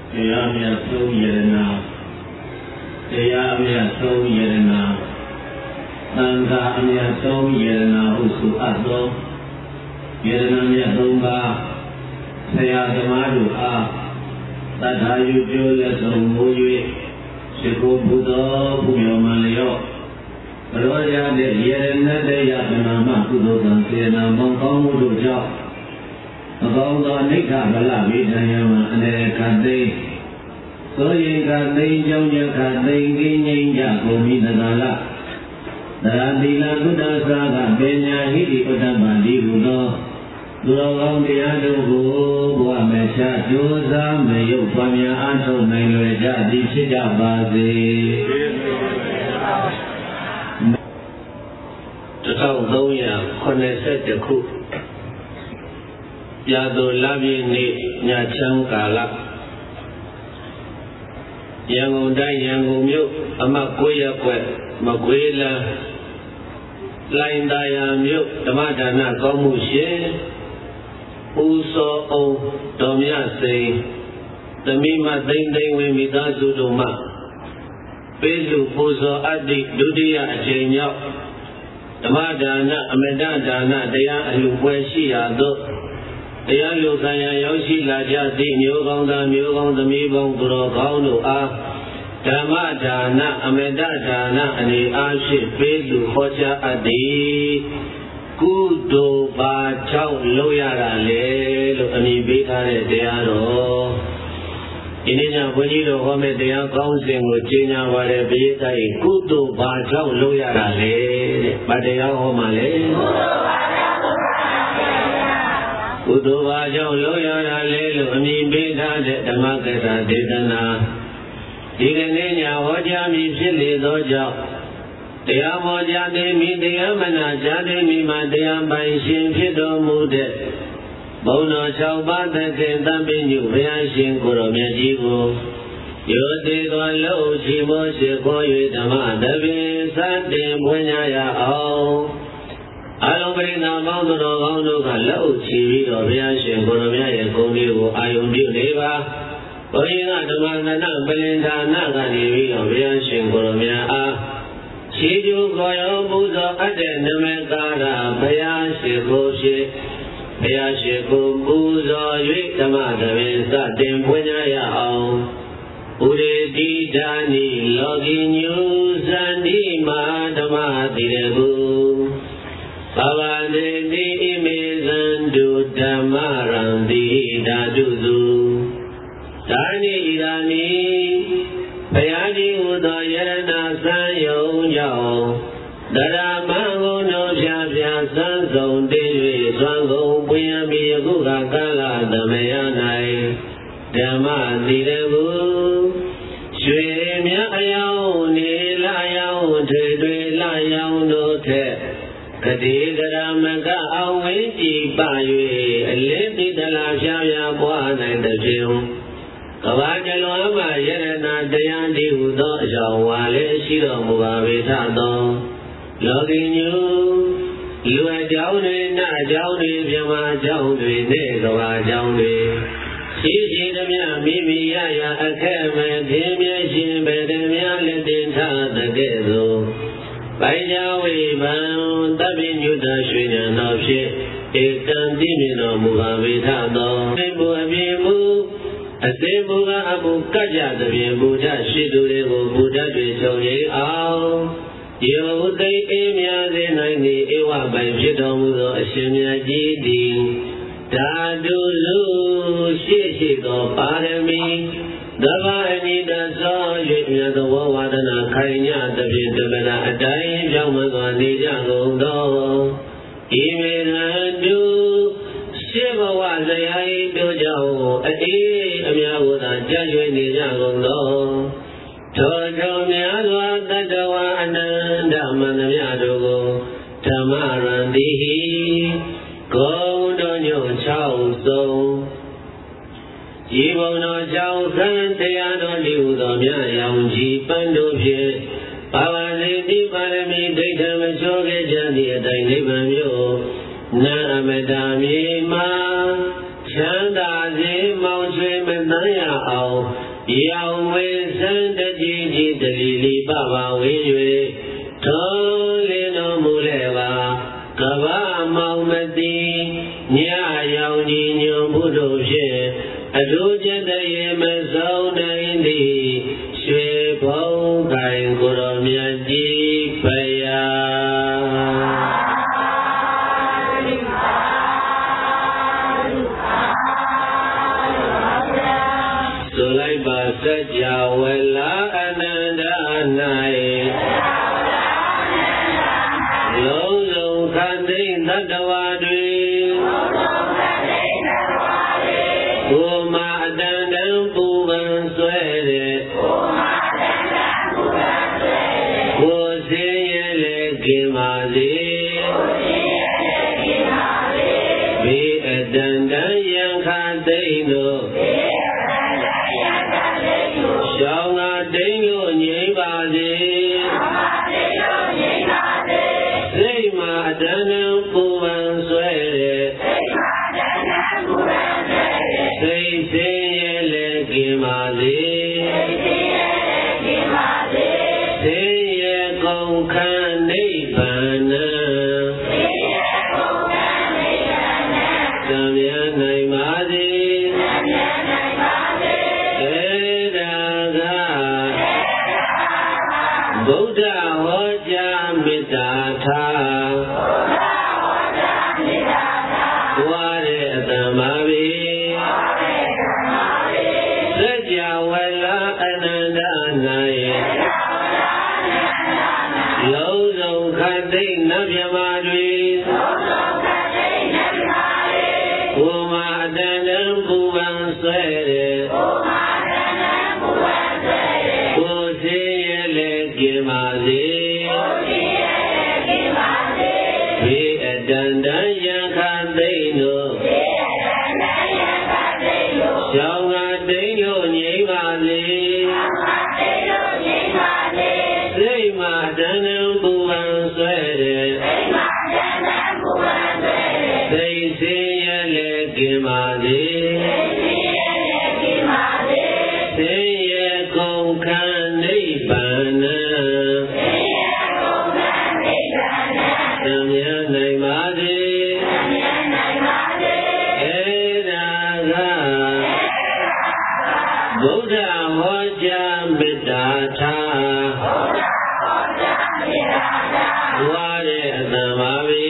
တရားမြတ်ဆုံးယရနာတရားမြတ်ဆုံးယရနာသံဃာအမြတ်ဆုံးယရနာဟုဆိုအပ်သောယရနာမြတ်သုံးပါးဆရာသမားတို့အားသတ္ထာယုကျိုးလက်ဆုံးမူ၍ရှိခိုးပူဇော်ပူဇော်မှလျော့ဘရောရတဲ့ယရဏတရားပနာမကုသိုလ်ကံစေနာမောင်ကောင်းမှုတို့ကြောင့်မကောင်းသောနိဋ္ဌဗလဝိဒံယမအနေကတိသောရင်ကသိကြောင့်ယခသိငိမ့်ငိမ့်ကြကုန်မိသနာလသရတိလကုတ္တသာကပညာဟိတိပတ္တပံဒီဟုသောသူတော်ကောင်းတရားတို့ကိုဘဝမချကြိုးစားမရုပ်ပွားများအားထုတ်နိုင်လွယ်ကြသည်ဖြစ်ကြပါစေ1380ခုရာသို့လပြည့်နေ့ညချမ်းကာလရန်ကုန်တိုင်းရန်ကုန်မြို့အမှတ်9ရပ်ကွက်မကွေးလမ်းလိုင်သာယာမြို့ဓမ္မဒါနကောင်းမှုရှင်ဦးစောအောင်တော်မြတ်စိန်သမီးမသိမ့်သိမ့်ဝင်မိသားစုတို့မှပေးလူပူဇော်အပ်သည့်ဒုတိယအကြိမ်မြောက်ဓမ္မဒါနအမတဒါနတရားအလှပွဲရှိရာသို့တရားလူခံရရောက်ရှိလာကြသည့်မျိုးကောင်းသားမျိုးကောင်းသမီးပေါင်းသူတော်ကောင်းတို့အားဓမ္မဒါနအမတဒါနအနေအားဖြင့်ပေးလူဟောကြားအပ်သည်ကုသိုလ်ပါကြောင့်လုပ်ရတာလေလို့အမည်ပေးထားတဲ့တရားတော်ဒီနေ့ညဘုန်းကြီးတို့ဟောမယ့်တရားကောင်းစဉ်ကိုကျင့်ကြပါလေပိဋကရဲ့ကုသိုလ်ပါကြောင့်လုပ်ရတာလေတဲ့။ဘာတရားဟောမှာလဲကုသိုလ်ပါကြောင့်လုပ်ရတာလေလို့အမည်ပေးထားတဲ့ဓမ္မကထာဒေသနာဒီကနေ့ညဟောကြားမည်ဖြစ်လေသောကြောင့်တရားဟောကြားသိမိတရားမနာကြားသိမိမှာတရားပိုင်ရှင်ဖြစ်တော်မူတဲ့ဘုန်းတော်6ပါးသခင်သံပညုဘုရားရှင်ကိုယ်တော်မြတ်ကြီးကိုယောတိသောလို့ချီမောရှိခေါ်၍ဓမ္မသဘင်စတင်ပွင့်ရအောင်အလုံးပရိသတ်ပေါင်းတော်ကောင်းတို့ကလက်အုပ်ချီပြီးတော့ဘုရားရှင်ကိုယ်တော်မြတ်ရဲ့ဂုဏ်လေးကိုအာယုံပြုနေပါဘုရားကဓမ္မကဏပလင်ဌာနကနေပြီးတော့ဘုရားရှင်ကိုယ်တော်မြတ်အားခြေကျူခေါ်ရောပူဇော်အပ်တဲ့နမကာရဘုရားရှင်ကိုရှိဘုရားရှိခိုးပူဇော်၍ဓမ္မသဘင်စတင်ပွင့်ရအောင်ဥရေတိဓာနိလောကီညုဇန္တိမာဓမ္မတိရကုဘဝတေတိဣမေဇန္တုဓမ္မရံတိဓာတုစုဓာနိဣဒာနိဘုရားကြီးဟူသောယရဏစံယုံကြောင့်တရာမံကိုနှုတ်ဖြာဖြာစံစုံတည်၍သွန်ကုန်ပွင့်ရမည်အခုကကာလသမယ၌ဓမ္မတိရကုရွှေမြအယောင်နေလာယောင်ထွေထွေလာယောင်တို့ထက်ကတိကရမကအောင်ဝိကြည်ပ၍အလင်းပိတလာဖြာဖြာပွားနိုင်သဖြင့်ကဘာတလွန်မှာယရဏတရားဒီဟုသောအကြောင်းဝါလည်းရှိတော်မူပါပေထသောလောကီညုလူအကြောင်းတွေနတ်အကြောင်းတွေမြမအကြောင်းတွေနဲ့ကဘာအကြောင်းတွေရှိရှိသမျှမိမိရရအခက်မဲ့ပြင်းပြရှင်ပဲတည်းများလက်တင်ထားတဲ့ကဲ့သို့ပိုင်ကြဝိဗံတပိညုတရွှေဉာဏ်တော်ဖြင့်ဧကံတိမြင်တော်မူပါပေထသောသိဘုအပြည့်မူအသိဘုကအမှုကကြသဖြင့်ဘုဒ္ဓရှိသူတွေကိုဘုဒ္ဓတွေချုပ်ရအောင်ယောသိအေးမြစေနိုင်သည့်ဧဝပိုင်ဖြစ်တော်မူသောအရှင်မြတ်ကြီးသည်ဓာတုစုရှိသောပါရမီသဘာအနိတသော၍မြတ်သောဝါဒနာခိုင်ညသဖြင့်တမနာအတိုင်းကြောင့်မသောနေကြကုန်သောဤမေရတုရှေဘဝဇယိတို့ကြောင့်အေးအများကိုသာကြွ၍နေကြကုန်သောထိုထိုများစွာတတဝအနန္တမန္တမြတ်တို့ကိုဓမ္မရံတိဟိဂုံတော်ညွန့်6စုံဤဘုံတော်ကြောင့်သံတရားတော်ဒီဟုသောမြတ်ရောင်ကြီးပန်းတို့ဖြင့်ဘာဝစေတိပါရမီဒိဋ္ဌမချောခဲ့ကြသည့်အတိုင်းနိဗ္ဗာန်မြို့နာအမတာမြေမှာချမ်းသာစေမောင်ဆွေမတန်းရအောင်ရောင်ဝေစံတကြီးကြီးတလီလီပပဝေ၍ထုံးလင်းတော်မူလဲပါကဗ္ဗမောင်မတိညရောင်ကြီးညွန်ဘုဒ္ဓဖြင့်အထူးကျက်တရေမဆုံးနိုင်သည်ရွှေဘုံကိုင်ကိုရောမြတ်ကြီးဖယားဆိုလိုက်ပါစัจ java လာအနန္တ၌လုံးစုံခန္တိသတ္တဝါတွေကိုမအတန်တန်ပူပန်ဆွဲတဲ့ကိုစင်းရဲလေกินပါစေဘေးအတန်တန်ယံခသိမ့်တို့ရှောင်းငါတိန်လို့ငြိမ့်ပါစေစိတ်မှာအတန်တန်ပူပန်ဆွဲတဲ့စိတ်စင်းရဲလေกินပါစေစိတ်ရဲကုန်ခန်းနိဗ္ဗာန်သံမြတ်နိုင်ပါစေဗုဒ္ဓဟောကြားမေတ္တာထားဝါတဲ့အတ္တမဘိစัจ java လာအနန္တ၌လုံးစုံခတ်သိမ့်နတ်မြမာတွေကိုမအတန်တန်ပူပန်ဆွဲတဲ့ကိုစင်းရဲလေกินပါစေဘေးအတန်တန်ယံခသိမ့်တို့ရှောင်းငါတိန်လို့ငြိမ့်ပါစေစိတ်မှာတန်တန်ပူပန်ဆွဲတဲ့စိတ်စင်းရဲလေกินပါစေစိတ်ရဲကုန်ခန်းနိဗ္ဗာန်သံမြတ်နိုင်ပါစေဗုဒ္ဓဟောကြားမေတ္တာထားဝါတဲ့အတ္တမဘိ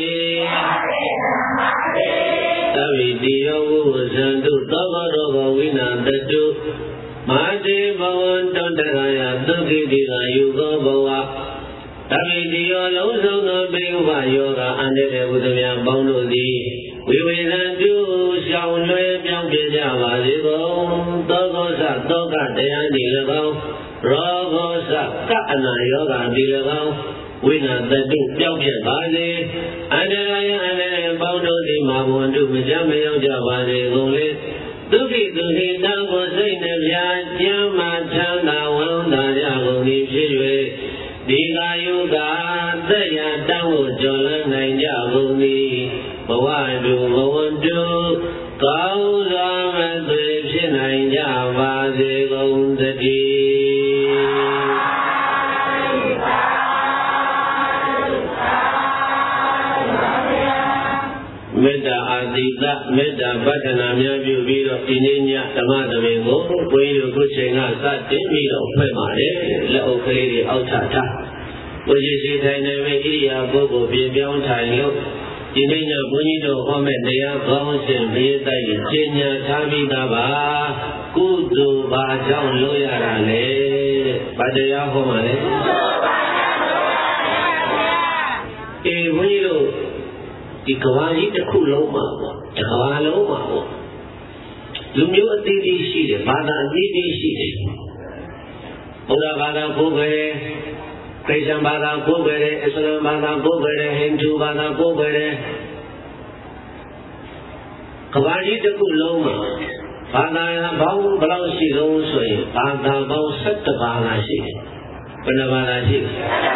သဗ္ဗိတိယောဝုဇန္တုသောကောတောဝိနာတတုမာတိဘဝံတောတရယသုခိတိကယုကောဘဝသဗ္ဗိတိယောလုံးစုံသောပိဥပယောဂအန္တရေဘုဒ္ဓမြတ်ပေါင်းတို့သည်ဝိဝေသံတုရှောင်လွှဲပြောင်းပြကြပါစေကုန်သောကောသသောကတရားတိ၎င်းရောဂောသကအနာယောဂတိ၎င်းဝိနာတတုပြောင်းပြပါစေအန္တရာယအန္တရေပေါင်းတို့သည်မာဘဝန္တုမကြမရောက်ကြပါစေကုန်လေဒုက္ခိဒုက္ခိတံကိုစိတ်နှပြကျမ်းမာချမ်းသာဝမ်းသာကြကုန်သည်ဖြစ်၍ဒီကာယုကသက်ရတောင်းကိုကျော်လွှမ်းနိုင်ကြကုန်သည်ဘဝတုဘဝတုကောင်းစွာမသွေဖြစ်နိုင်ကြပါစေကုန်သတည်းမေတ္တာအာတိတမေတ္တာပတ္ထနာများပြုပြီးတော့ဒီနေ့ညဓမ္မသဘင်ကိုဘုန်းကြီးတို့ခုချိန်ကစတင်ပြီးတော့ဖွင့်ပါတယ်လက်အုပ်ကလေးတွေအောက်ထထားဘုရားရှိခိုင်နေမဲ့ဣရိယာပုဂ္ဂိုလ်ပြင်ပြောင်းထိုင်လို့ဒီနေ့ညဘုန်းကြီးတို့ဟောမဲ့တရားကောင်းစဉ်ဘေးတိုက်ကိုကျင့်ညာထားပြီးသားပါကုသိုလ်ဘာကြောင့်လို့ရတာလဲဘာတရားဟောမှာလဲအေးဘုန်းကြီးတို့ဒီကဘာကြီးတစ်ခုလုံးမှာပေါ့တစ်ကဘာလုံးမှာပေါ့လူမျိုးအသီးသီးရှိတယ်ဘာသာအသီးသီးရှိတယ်ဘုရားဘာသာကိုယ်ပဲခရစ်ယာန်ဘာသာကိုယ်ပဲအစ္စလာမ်ဘာသာကိုယ်ပဲဟိန္ဒူဘာသာကိုယ်ပဲကဘာကြီးတစ်ခုလုံးမှာဘာသာပေါင်းဘယ်လောက်ရှိလုံးဆိုရင်ဘာသာပေါင်း17ဘာသာရှိတယ်ဘယ်နှဘာသာရှိလဲ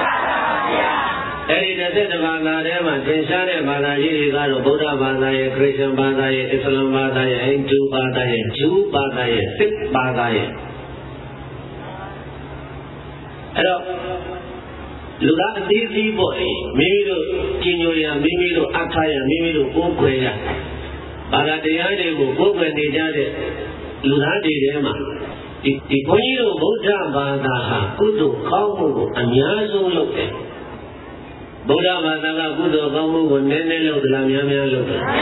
အဲ့ဒီ17ဘာသာထဲမှာသင်ရှားတဲ့ဘာသာကြီးတွေကတော့ဗုဒ္ဓဘာသာရဲ့ခရစ်ယာန်ဘာသာရဲ့အစ္စလာမ်ဘာသာရဲ့ဟိန္ဒူဘာသာရဲ့ဂျူးဘာသာရဲ့စစ်ဘာသာရဲ့အဲ့တော့လူသားအသေးသေးပေါ့လေမိမိတို့ကျင်ညိုရမိမိတို့အထာရမိမိတို့ကိုယ်ခွဲရဘာသာတရားတွေကိုကိုယ်ခွဲနေကြတဲ့လူသားတွေထဲမှာဒီဘုန်းကြီးတို့ဗုဒ္ဓဘာသာဟာကုသိုလ်ကောင်းမှုကိုအများဆုံးလုပ်တယ်ဗုဒ္ဓဘာသာကကုသိုလ်ကောင်းမှုကိုနည်းနည်းလုပ်သလားများများလုပ်တယ်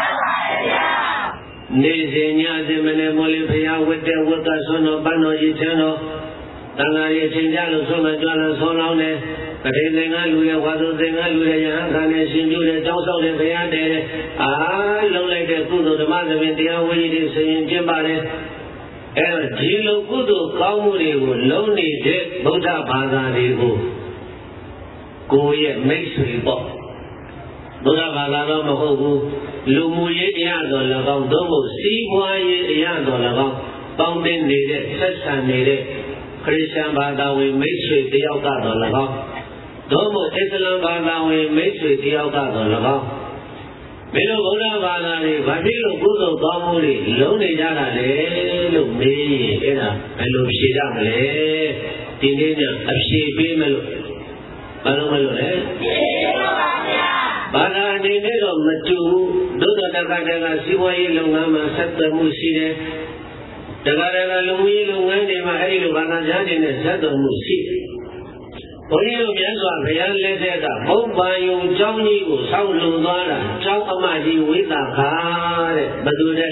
နေစဉ်ညစဉ်မနေ့မိုးလေးဖျားဝတ်တဲ့ဝတ်ကဆွမ်းတော်ပန်းတော်ကြီးချမ်းတော်တန်ဃာရဲ့ချိန်ကြလို့ဆုံးမကြွလာဆုံးလောင်းတယ်တတိသင်္ကလူရဲ့ဝါသုသင်္ကလူရဲ့ယဟန်ခံနဲ့ရှင်ပြုတဲ့တောင်းဆောက်တဲ့ဘုရားတဲ့လုံးလိုက်တဲ့ကုသိုလ်ဓမ္မသဘင်တရားဝိနည်းတွေဆင်ရင်ကျင့်ပါတယ်အဲ့တော့ဒီလိုကုသိုလ်ကောင်းမှုတွေကိုလုံးနေတဲ့ဗုဒ္ဓဘာသာတွေကိုကိုယ့်ရဲ့မိတ်ဆွေပေါ့ဗုဒ္ဓဘာသာတော့မဟုတ်ဘူးလူမှုရေးအရာတော်၎င်းသို့မဟုတ်စီးပွားရေးအရာတော်၎င်းပေါင်းတင်နေတဲ့ဆက်ဆံနေတဲ့ခရစ်ယာန်ဘာသာဝင်မိတ်ဆွေတယောက်ကတော့၎င်းသို့မဟုတ်အစ္စလာမ်ဘာသာဝင်မိတ်ဆွေတယောက်ကတော့၎င်းမင်းတို့ဗုဒ္ဓဘာသာတွေဘာဖြစ်လို့ကုသိုလ်ကောင်းမှုတွေလုံးနေကြတာလဲလို့မေးရင်အဲ့ဒါဘယ်လိုဖြေကြမလဲဒီနေ့ညအဖြေပေးမလို့ဘာလို့မလို့လဲဖြေပါပါဗျာဘာသာအနေနဲ့တော့မတူဘူးသို့တော်တက္ကသကစီးပွားရေးလုပ်ငန်းမှာဆက်သွယ်မှုရှိတယ်တက္ကသကလူမှုရေးလုပ်ငန်းတွေမှာအဲ့ဒီလိုဘာသာကြားတွေနဲ့ဆက်သွယ်မှုရှိတယ်ဘုန်းကြီးတို့မြတ်စွာဘုရားလက်ထက်ကဘုံပါယုံကျောင်းကြီးကိုဆောက်လုပ်သွားတာကျောင်းအမကြီးဝိသခာတဲ့ဘယ်သူလဲ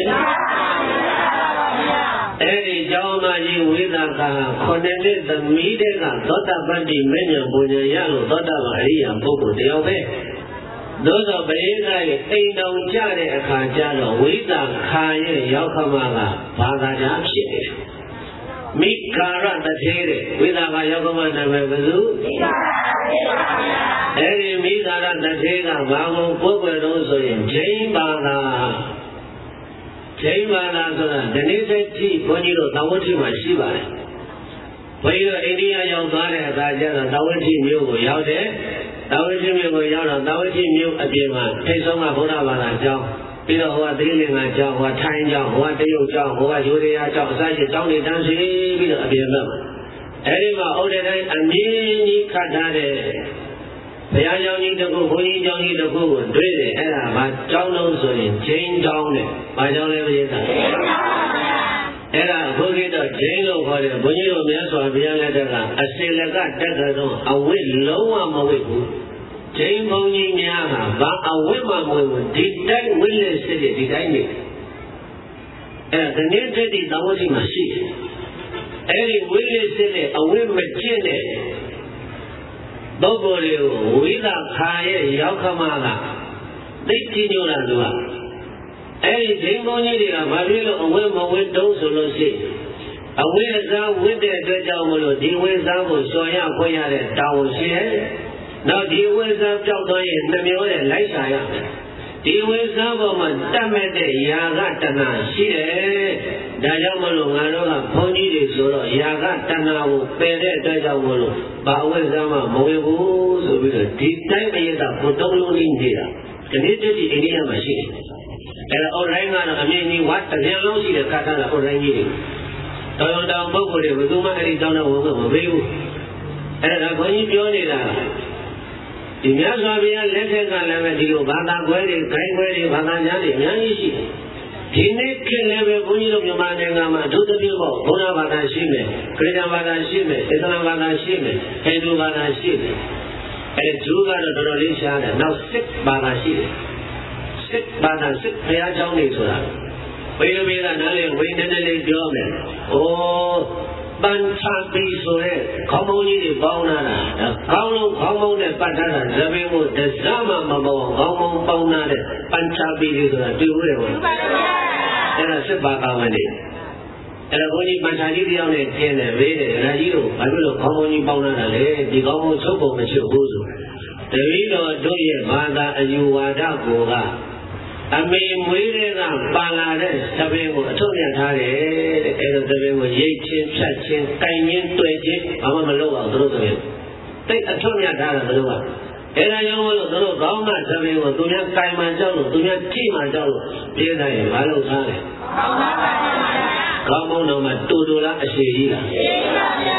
အဲ့ဒီကျောင်းအမကြီးဝိသခာခုနှစ်နှစ်သမီးတဲ့ကသောတပတ္တိမဉ္ဇဉ်ပူဇော်ရလို့သောတပန်အရိယာပုဂ္ဂိုလ်တယောက်ပဲသို့သောပရိသတ်ရဲ့အိမ်တော်ကြတဲ့အခါကျတော့ဝိသခာရဲ့ရောက်ခမကဘာသာကြားဖြစ်တယ်မိခာရတထေတဲ့ဝိသခာရောက်ခမနာမည်ဘယ်သူမိခာရတထေပါဗျာအဲ့ဒီမိခာရတထေကဘာကိုပုဂ္ဂိုလ်တော်ဆိုရင်ဂျိမ်းဘာသာဂျိမ်းဘာသာဆိုတာဒီနေ့သက်ကြည့်ဘုန်းကြီးတို့သဝတိမှာရှိပါတယ်ဘုန်းကြီးတို့အိန္ဒိယရောက်သွားတဲ့အခါကျတော့သဝတိမြို့ကိုရောက်တယ်သာဝတိမြို့ကိုရောက်တော့သာဝတိမြို့အပြင်မှာထိတ်ဆုံးကဗုဒ္ဓဘာသာကျောင်းပြီးတော့ဟိုကသီရိလင်္ကာကျောင်းဟိုကထိုင်းကျောင်းဟိုကတရုတ်ကျောင်းဟိုကယူရီးယားကျောင်းအစရှိကျောင်းတွေတန်းစီပြီးတော့အပြင်ဘက်မှာအဲဒီမှာဥဒ္ဒေတိုင်းအမြင့်ကြီးခတ်ထားတဲ့ဘုရားကျောင်းကြီးတစ်ခုဘုန်းကြီးကျောင်းကြီးတစ်ခုကိုတွေ့တယ်အဲ့ဒါကကျောင်းလုံးဆိုရင်ဂျိန်းကျောင်းနဲ့ဘာကျောင်းလဲမသိတာအဲ့ဒါဘုန်းကြီးတော့ဂျိန်းလို့ခေါ်တယ်ဘုန်းကြီးတို့မြတ်စွာဘုရားလက်ထက်ကအစေလကတက်ကတော့အဝိလုံးဝမဝိဘူးဂျိန်းဘုန်းကြီးများဟာဘာအဝိမမဝိဘူးဒီတိုင်းဝိလက်စစ်တဲ့ဒီတိုင်းနေအဲ့ဒါဒီနေ့တည်းဒီသာဝတိမှာရှိတယ်အဲ့ဒီဝိလက်စစ်တဲ့အဝိမကျင့်တဲ့ပုဂ္ဂိုလ်တွေကိုဝိသခာရဲ့ရောက်ခမကသိကြည့်ညို့တာသူကအဲ့ဒီဂျိန်းဘုန်းကြီးတွေကဘာဖြစ်လို့အဝိမဝိတုံးဆိုလို့ရှိအဝိဇ္ဇာဝိတဲ့အတွက်ကြောင့်မလို့ဒီဝိဇ္ဇာကိုစော်ရခွင့်ရတဲ့တာဝန်ရှိတယ်။နောက်ဒီဝိဇ္ဇာပြောက်သွားရင်နှမျိုးနဲ့လိုက်ရှာရမယ်။ဒီဝိဇ္ဇာပေါ်မှာတတ်မဲ့တဲ့ယာကတဏှာရှိတယ်။ဒါကြောင့်မလို့ငါတို့ကဘုန်းကြီးတွေဆိုတော့ယာကတဏှာကိုပယ်တဲ့အတွက်ကြောင့်မလို့ဘာဝိဇ္ဇာမှမဝင်ဘူးဆိုပြီးတော့ဒီတိုင်းအရေးကဘုတုံးလုံးလေးနေတာ။ဒီနေ့တည်းဒီအိန္ဒိယမှာရှိတယ်။အဲ့ဒါ online ကတော့အမြင့်ကြီးဝတ်တစ်ပြန်လုံးရှိတဲ့ကတ်ထားတာ online ကြီးတွေတောင်ပုဂ္ဂိုလ်တွေဘယ်သူမှအဲ့ဒီတောင်းတော့ဝင်မပေးဘူးအဲ့ဒါဘုန်းကြီးပြောနေတာဒီမြတ်စွာဘုရားလက်ထက်ကလည်းပဲဒီလိုဘာသာခွဲတွေဂိုင်းခွဲတွေဘာသာညာတွေအများကြီးရှိတယ်ဒီနေ့ခေတ်လည်းပဲဘုန်းကြီးတို့မြန်မာနိုင်ငံမှာအထူးသဖြင့်ပေါ့ဘုရားဘာသာရှိမယ်ခရစ်ယာန်ဘာသာရှိမယ်အစ္စလာမ်ဘာသာရှိမယ်ဟိန္ဒူဘာသာရှိတယ်အဲ့ဒီဂျူးကတော့တော်တော်လေးရှားတယ်နောက်စစ်ဘာသာရှိတယ်စစ်ဘာသာစစ်ဘုရားကျောင်းတွေဆိုတာဘယ်လိုပဲကနားလေဝိနည်းနည်းလေးပြောမယ်။အိုးပန်ချာပီဆိုတဲ့ခေါင်းမုံကြီးတွေပေါင်းလာတာ။ခေါင်းလုံးခေါင်းမုံနဲ့ပတ်ထားတာဇပင်းကိုတစမှမပေါင်းခေါင်းမုံပေါင်းလာတဲ့ပန်ချာပီတွေဆိုတာတူတယ်ဟုတ်လား။အဲ့ဒါစစ်ပါကဝင်နေ။အဲ့ဒါဘုန်းကြီးပန်ချာကြီးတယောက်နဲ့ကျင်းတယ်ဘေးတယ်။ဒါကြီးတို့ဘာဖြစ်လို့ခေါင်းမုံကြီးပေါင်းလာတာလဲ။ဒီခေါင်းမုံချုပ်ပုံမချုပ်ဘူးဆို။တပည့်တော်တို့ရဲ့ဘာသာအယူဝါဒကိုကအမေမွေးတဲ့ကပါလာတဲ့သပင်ကိုအထုတ်ရထားတယ်တဲ့အဲလိုသပင်ကိုရိတ်ချင်းဖြတ်ချင်းတိုင်ချင်းတွေ့ချင်းဘာမှမလုပ်အောင်သူတို့သပင်တိတ်အထုတ်ရထားတာသူတို့ကအဲဒါကြောင့်မလို့သူတို့ကောင်းမှသပင်ကိုသူများတိုင်မှကြောက်လို့သူများထိမှကြောက်လို့ပြေးတိုင်းရင်မလုပ်ထားတယ်ကောင်းပါပါကောင်းမုန်းတော့မှတူတူလားအရှိကြီးလားရှိပါဗျာ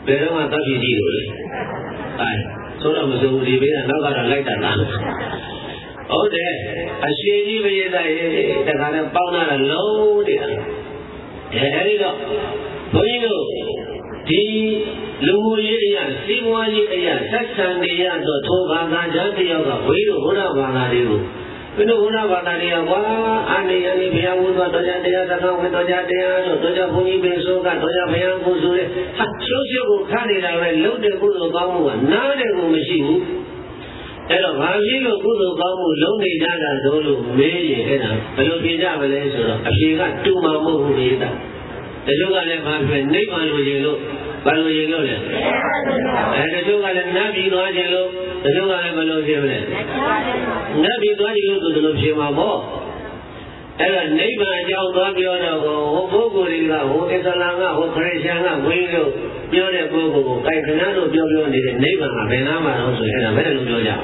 ဘယ်တော့မှတတ်ပြီးကြည့်လို့လေအဲဆိုတော့မစိုးဘူးဒီဘေးကနောက်ကတော့လိုက်တာလားဟုတ်တယ်အရှိကြီးပဲတဲ့တခါနဲ့ပေါင်းလာတာလုံးတယ်အဲဒီတော့ဘုန်းကြီးတို့ဒီလူမှုရေးအရာစီးပွားရေးအရာဆက်ဆံနေရတော့ထိုဘာသာကြားတယောက်ကဝိဓုဘုရားဘာသာတွေကိုဘုရားဘာသာတွေကကွာအနေရနေဘုရားဝတ်တော်ကြတရားသကောင်းဝတ်တော်ကြတရားတို့တော်ကြဘုန်းကြီးပင်ဆိုးကတော်ကြဘုရားကိုဆိုတဲ့ဟာရှုပ်ရှုပ်ကိုခန့်နေတာပဲလုံးတဲ့ကုသိုလ်ကောင်းမှုကနားတယ်ကိုမရှိဘူးအဲ့တော့ဘာဖြစ်လို့ကုသိုလ်ကောင်းမှုလုံးနေကြတာဆိုလို့မေးရင်အဲ့ဒါဘယ်လိုပြင်ကြမလဲဆိုတော့အဖြေကတူမှမဟုတ်ဘူးလေတချို့ကလည်းဘာဖြစ်နိဗ္ဗာန်လိုရင်လို့ဘာလို့ရင်လို့လဲတချို့ကလည်းနတ်ပြည်သွားခြင်းလို့တချို့ကလည်းဘယ်လိုဖြစ်မလဲနတ်ပြည်သွားခြင်းလို့ဆိုလို့ဖြစ်မှာပေါ့အဲ့တော့နိဗ္ဗာန်အကြောင်းသွားပြောတော့ဟိုပုဂ္ဂိုလ်တွေကဟိုအစ္စလာမ်ကဟိုခရစ်ယာန်ကဝင်းလို့ပြောတဲ့ပုဂ္ဂိုလ်ကိုကိုင်ခဏလို့ပြောနေတဲ့နိဗ္ဗာန်ကဘယ်နာမှာတော့ဆိုရင်အဲ့ဒါဘယ်လိုပြောကြ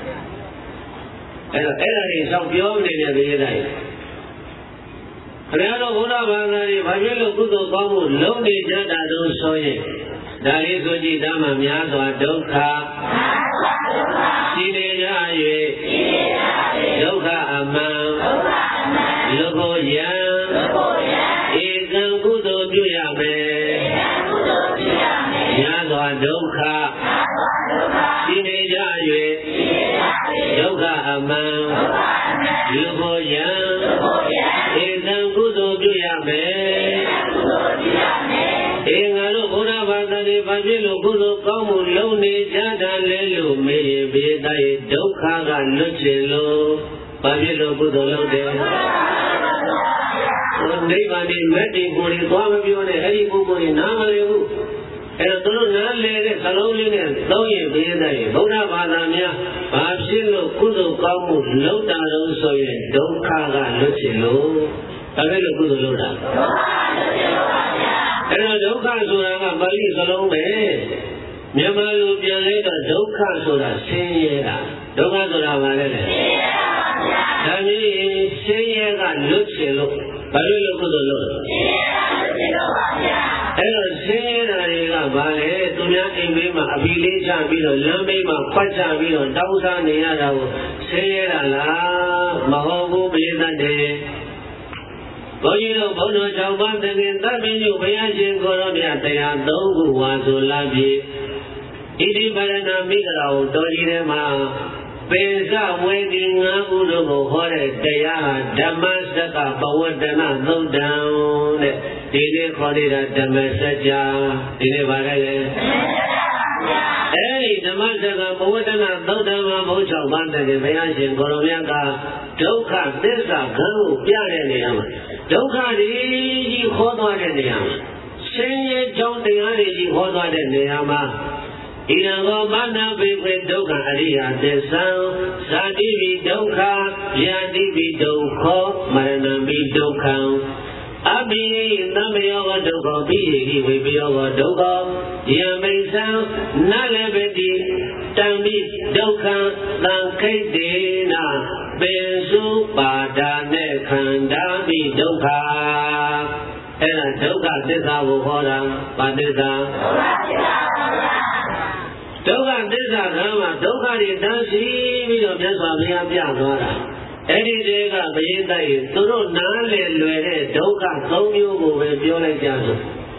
အဲ့တော့အဲ့ဒါတွေဆောက်ပြောနေတဲ့ပြည်တိုင်းဘုရားတော်ဘုရားဘာသာတွေဘာဖြစ်လို့ကုသိုလ်ကောင်းမှုလုံးနေကြတာတော့ဆိုရင်ဒါလေးဆိုကြည့်ဓမ္မများစွာဒုက္ခရှိနေကြ၍ဒုက္ခအမှန်လူကိုယံဧကံကုသိုလ်ပြုရမယ်များစွာဒုက္ခရှိနေကြ၍ဒုက္ခအမှန်လူကိုယံဧကံကုသိုလ်ပြုရမယ်ငါတို့ဘုရားဘာသာတွေဘာဖြစ်လို့ကုသိုလ်ကောင်းမှုလုံးနေကြတာလဲလို့မေးရင်ဘေးသားရဲ့ဒုက္ခကလွတ်ချင်လို့ဘာဖြစ်လို့ကုသိုလ်လုပ်တယ်နိဗ္ဗာန်ဒီမက်တင်ကိုယ်တွေသွားမပြောနဲ့အဲ့ဒီပုဂ္ဂိုလ်တွေနားမလည်ဘူးအဲ့တော့သူတို့နားလည်တဲ့သလုံးလေးနဲ့သုံးရင်ဘေးသားရဲ့ဘုရားဘာသာများဘာဖြစ်လို့ကုသိုလ်ကောင်းမှုလုပ်တာလို့ဆိုရင်ဒုက္ခကလွတ်ချင်လို့ဘာဖြစ်လို့ကုသိုလ်လုပ်တာအဲ့တော့ဒုက္ခဆိုတာကပါဠိစလုံးပဲမြန်မာလူပြန်လဲတော့ဒုက္ခဆိုတာဆင်းရဲတာဒုက္ခဆိုတာဘာလဲဆင်းရဲပါဗျာဒါမျိုးဆင်းရဲကလွတ်ချင်လို့ဘာလို့ကုသိုလ်လုပ်လဲဆင်းရဲပါဗျာအဲ့တော့ဆင်းရဲတာတွေကဘာလဲသူများအိမ်ဘေးမှာအပီလေးချပြီးတော့လမ်းဘေးမှာဖတ်ချပြီးတော့တောင်းစားနေရတာကိုဆင်းရဲတာလားမဟုတ်ဘူးပြည့်တတ်တယ်ဘုန်းကြီးတို့ဘုန်းတော်၆ပါးတခင်သဗ္ဗညုဘုရားရှင်ကိုရောမြတ်တရား၃ခုဝါဆိုလာပြီဣတိပရဏမိဂရာကိုတော်ကြီးထဲမှာပေဇဝေဒီ၅ခုတို့ကိုဟောတဲ့တရားဓမ္မစကပဝတ္တနာသုတ်တံတဲ့ဒီနေ့ခေါ်နေတာဓမ္မစကြာဒီနေ့ပါလေအဲဒီဓမ္မစကပဝတ္တနာသုတ်တံမှာဘုန်း၆ပါးတခင်ဘုရားရှင်ကိုရောမြတ်ကဒုက္ခသစ္စာခံကိုပြတဲ့နေရာမှာဒုက္ခတွေကြီးဟောသွားတဲ့နေရာမှာဆင်းရဲကြောင်းတရားတွေကြီးဟောသွားတဲ့နေရာမှာဣရံဘောမနပိခေဒုက္ခအရိယသစ္ဆံဇာတိပိဒုက္ခယာတိပိဒုက္ခမရဏံပိဒုက္ခံအဘိသမယောဒုက္ခပိဟိဝိပယောဒုက္ခယမိသံနလပတိတံပိဒုက္ခံသံခိတ်တေနာပေစုပါဒာနဲ့ခန္ဓာပိဒုက္ခအဲ့ဒါဒုက္ခသစ္စာကိုဟောတာပါသစ္စာဒုက္ခသစ္စာကမှဒုက္ခတွေတန်းစီပြီးတော့မြတ်စွာဘုရားပြသွားတာအဲ့ဒီတွေကဘယင်းတိုက်ရင်သူတို့နားလည်လွယ်တဲ့ဒုက္ခ၃မျိုးကိုပဲပြောလိုက်ကြစို့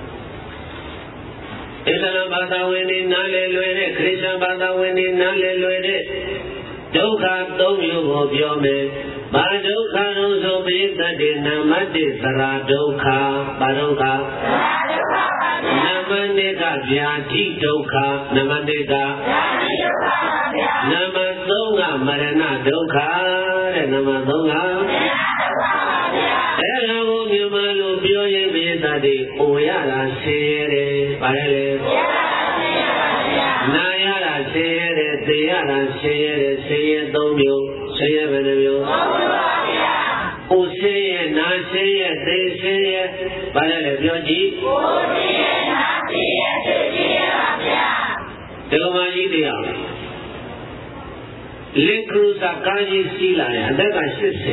ဣသလဘာသာဝင်တွေနားလည်လွယ်တဲ့ခရစ်ယာန်ဘာသာဝင်တွေနားလည်လွယ်တဲ့ဒုက္ခ၃မျိုးကိုပြောမယ်ဘာဒုက္ခလို့ဆိုဘယင်းတိုက်တဲ့နမတ္တိသရာဒုက္ခဘာဒုက္ခနမနိကဗျာတိဒုက္ခနမနိကနမသုံးကမရဏဒုက္ခတဲ့နမသုံးကအဲ့ဒါကိုမြန်မာလိုပြောရင်ပိဿတိအိုရတာဆင်းရဲတယ်ဗါလဲလေနာရတာဆင်းရဲတယ်သိရတာဆင်းရဲတယ်ဆင်းရဲ၃မျိုးဆင်းရဲဘယ်နှမျိုးအိုဆင်းရဲနာဆင်းရဲသိဆင်းရဲဗါလဲလေပြောကြည့်အိုဆင်းရဲနာဆင်းရဲသိဆင်းရဲပါဗျာဒီလိုမှကြီးတရားလင်္ကရုစာကားကြီးစီးလာတယ်အသက်က80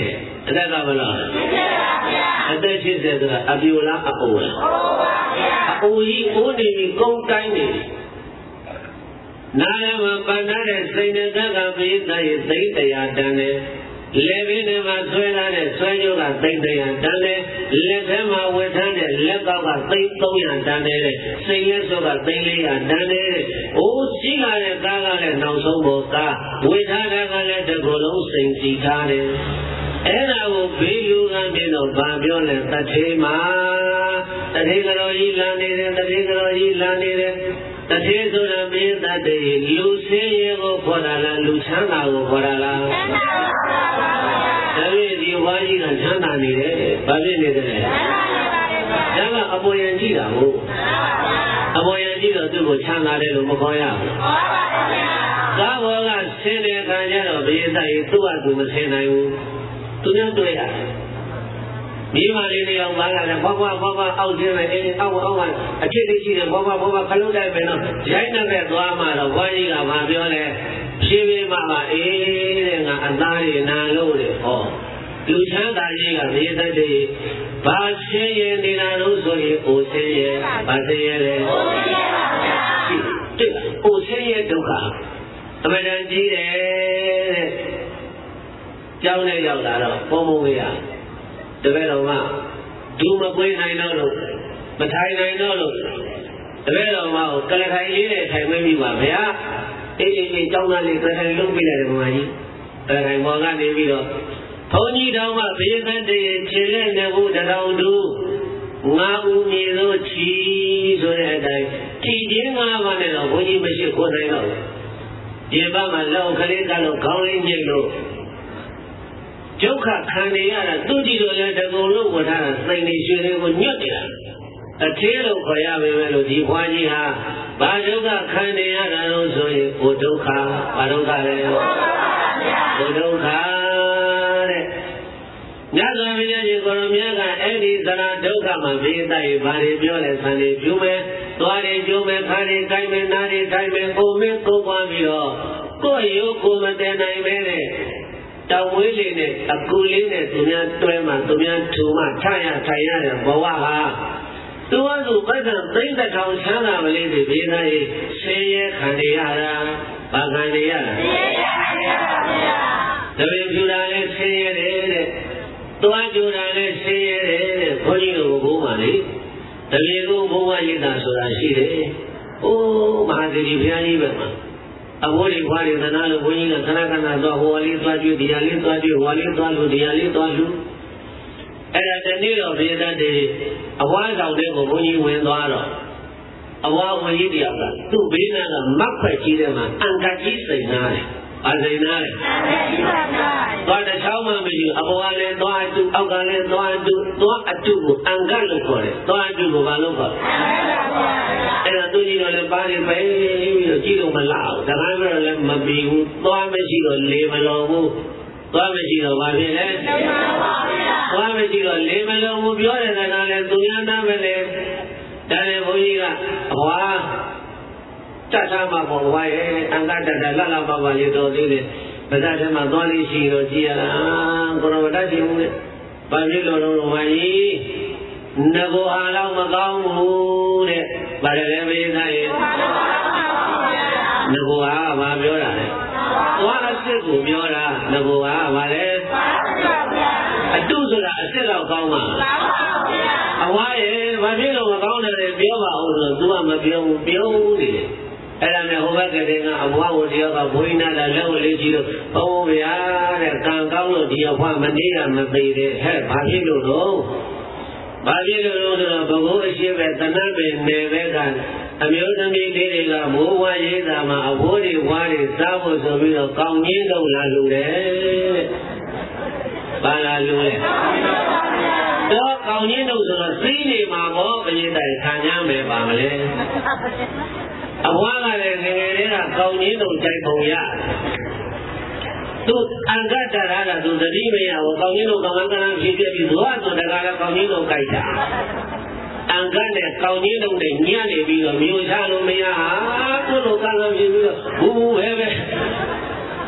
အသက်ကဘယ်လောက်အသက်80ဆိုတာအပြိုလားအအိုလားအအိုကြီးအိုးနေပြီးကုန်းတိုင်းနေနာရမပန္နတဲ့စိတ်နဲ့ကပိသရဲ့သိမ့်တရားတန်တယ်လက်ဘင်းထဲမှာဆွဲလာတဲ့ဆွဲကြိုးကသိမ့်တရားတန်တယ်လက်ထဲမှာဝတ်ထားတဲ့လက်ကောက်ကသိမ့်300တန်တယ်စိတ်လက်စောကသိမ့်400တန်တယ်အိုးရှိလာတဲ့ကားကလည်းနောက်ဆုံးပေါ်ကားဝတ်ထားတဲ့ကလည်းတစ်ခုလုံးစိမ့်စီထားတယ်အဲ့ဒါကိုဘေးလူကပြတော့ဗာပြောလဲတထေမှာတထေကတော်ကြီးလာနေတယ်တထေကတော်ကြီးလာနေတယ်တထေဆိုတာမေတ္တာတေလူစင်းရဲကိုခေါ်တာလားလူချမ်းသာကိုခေါ်တာလားချမ်းသာပါဘုရားဒါပေမဲ့ဒီဝါကြီးကချမ်းသာနေတယ်ဘာဖြစ်နေတယ်လဲချမ်းသာနေပါတယ်ဗျာဒါကအပေါ်ယံကြည့်တာဟုတ်အပေါ်ယံကြည့်တော့သူ့ကိုချမ်းသာတယ်လို့မခေါ်ရဘူးခေါ်ပါပါဗျာကားဘောကဆင်းတဲ့ခံကြတော့ဘေးသားကြီးသူ့ဟာသူမဆင်းနိုင်ဘူးသူများတွေ့ရတယ်မိမလေးတယောက်ပါလာတယ်ဘွားအောက်ချင်းပဲအင်းအောက်ကအဖြစ်လေးရှိတယ်ဘွားခလုံးတိုက်ပဲတော့ရိုက်နေတဲ့သွားမှတော့ဘွားကြီးကမပြောလဲဖြည်းဖြည်းမှအေးတဲ့ငါအသားရနာလို့တဲ့ဟောလူချမ်းသာကြီးကမြေတတ်တယ်ဘာဆင်းရဲနေတာလို့ဆိုရင်အိုဆင်းရဲဘာဆင်းရဲလဲအိုဆင်းရဲပါဗျာတဲ့အိုဆင်းရဲဒုက္ခအမှန်တန်ကြီးတယ်တဲ့ကြောင်းနဲ့ရောက်လာတော့ပုံမဝေးရတပည့်တော်ကဒူမကွေးနိုင်တော့လို့မထိုင်နိုင်တော့လို့တပည့်တော်ကကလထိုင်လေးနဲ့ထိုင်မပြီးပါဗျာအေးကြောင်းသားလေးကလထိုင်လုံးပြလိုက်တယ်ဘုရားကြီးကလထိုင်ပေါ်ကနေပြီးတော့ဘုန်းကြီးတော်ကဘေးသတ်တည်းခြေလက်နဲ့ဘုတောင်တူငါဦးမြေတို့ချီဆိုတဲ့အတိုင်းချီချင်း၅ပါးနဲ့တော့ဘုန်းကြီးမရှိခိုးနိုင်တော့ဒီဘက်မှာလောက်ကလေးကတော့ခေါင်းလေးညိတ်လို့ဒုက္ခခံနေရတာသူကြည့်လို့လည်းတကုံလုံးဝထားတာစိတ်နေရွှေတွေကိုညွတ်နေတာအသေးလို့ခေါ်ရပါမယ်လို့ဒီဘွားကြီးဟာဘာဒုက္ခခံနေရတာလို့ဆိုရင်ဘုဒုက္ခဘာဒုက္ခလဲဘုဒုက္ခတဲ့ညဇာမင်းကြီးကိုရမြတ်ကအဲ့ဒီသရဒုက္ခမှာဘေးတိုက်ဘာတွေပြောလဲဆန်တွေပြူမယ်သွားတွေကျိုးမယ်ခါတွေကိုင်းမယ်နားတွေထိုင်မယ်ပုံမင်းကိုပွားပြီးတော့ကိုယ်ရုပ်ကိုမတည်နိုင်ပဲတဲ့တောင်ဝေးလေးနဲ့အကူလေးနဲ့သူများတွဲမှသူများထူမှထရထိုင်ရတဲ့ဘဝဟာသူကသူပက္ခသိမ့်တဲ့ထောင်ချမ်းသာမလေးတွေဘေးသားရေးဆင်းရဲခံနေရတာဘာခံနေရတာဆင်းရဲခံနေရပါဗျာတပည့်ပြူတာလည်းဆင်းရဲတယ်တဲ့သွားကြူတာလည်းဆင်းရဲတယ်တဲ့ဘုန်းကြီးတို့ဘုန်းပါလေတပည့်ကိုဘုန်းဝရိတာဆိုတာရှိတယ်အိုးမဟာသီရိဘုရားကြီးပဲမှာအဘိုးတွေခွားတွေသနာလို့ဘုန်းကြီးကခဏသွားဟိုလေးသွားကြည့်ဒီဟာလေးသွားကြည့်ဟိုလေးသွားလို့ဒီဟာလေးသွားလို့အဲ့ဒါတနေ့တော့ဘေးသတ်တွေအဝါဆောင်တဲ့ကိုဘုန်းကြီးဝင်သွားတော့အဝါဝင်ကြီးတရားကသူ့ဘေးနာကမတ်ဖက်ကြီးတဲ့မှာအန်ကကြီးစိန်နာတယ်အစိန်နာတယ်သွားတစ်ချောင်းမှမရှိဘူးအပေါ်ကလည်းသွားအတူအောက်ကလည်းသွားအတူသွားအတူကိုအန်ကလို့ခေါ်တယ်သွားအတူကိုဘာလို့ခေါ်အဲ့ဒါသူကြီးတော့လည်းပါတယ်ပဲပြီးတော့ကြည့်လို့မလားဒါကမှလည်းမပြီးဘူးသွားမရှိတော့လေမလုံးဘူးသွားမရှိတော့ဘာဖြစ်လဲသွားမရှိတော့လေမလုံးဘူးပြောတဲ့ကလည်းသူများနာပဲလေဒါလည်းဘုန်းကြီးကအဘွားတတ်သားမှာပေါ်ဝါရဲ့အင်္ဂတတလလပပလေးတော်သေးတယ်ဗဇတ်ထဲမှာသွားလေးရှိတော့ကြည်ရတာကိုရမတတ်ရှိဘူးလေဘာဖြစ်လို့လဲဝါကြီးငကိုဟာတော့မကောင်းဘူးတဲ့ဗါတယ်ဘေးသားရဲ့ငကိုဟာဘာပြောတာလဲသွားအစ်စ်ကိုပြောတာငကိုဟာဘာလဲအတုဆိုတာအစ်စ်တော့ကောင်းမှာအဝါရဲ့ဘာဖြစ်လို့မကောင်းတယ်ပြောပါဦးဆိုသူကမပြောဘူးပြောဦးနေတယ်အဲ့ဒါနဲ့ဟိုဘက်ကတည်းကအဘွားကိုတယောက်ကဘိုးနာတာလက်ဝလေးကြီးလို့ဟောဗျာတဲ့ကံကောင်းလို့ဒီအဘွားမနေရမသေးတယ်ဟဲ့ဘာဖြစ်လို့တော့ဘာဖြစ်လို့ဆိုတော့ဘဂိုးအရှိပဲတဏှပင်နယ်ဘက်ကအမျိုးသမီးလေးတွေကမိုးဝါရေးတာမှာအဘိုးတွေဝါတွေစားဖို့ဆိုပြီးတော့ကောင်းကြီးတော့လာလူတယ်ဘာလာလူလဲတော့ကောင်းကြီးတော့ဆိုတော့စီးနေမှာပေါ့ပရိသတ်ခံရမယ်ပါမလဲအဘွားကလည်းငယ်ငယ်လေးကကောင်းကြီးတော့ကြိုက်ပုံရသူအင်္ဂတရတာသူသတိမရဘူးကောင်းကြီးတော့ကမ္ဘာကံဖြစ်ပြပြီးသွားတော့တကားလည်းကောင်းကြီးတော့ကြိုက်တာအင်္ဂနဲ့ကောင်းကြီးတော့နဲ့ညံ့နေပြီးတော့မျိုးချလို့မရသူ့လိုကံဖြစ်ပြီးတော့ဘူးပဲ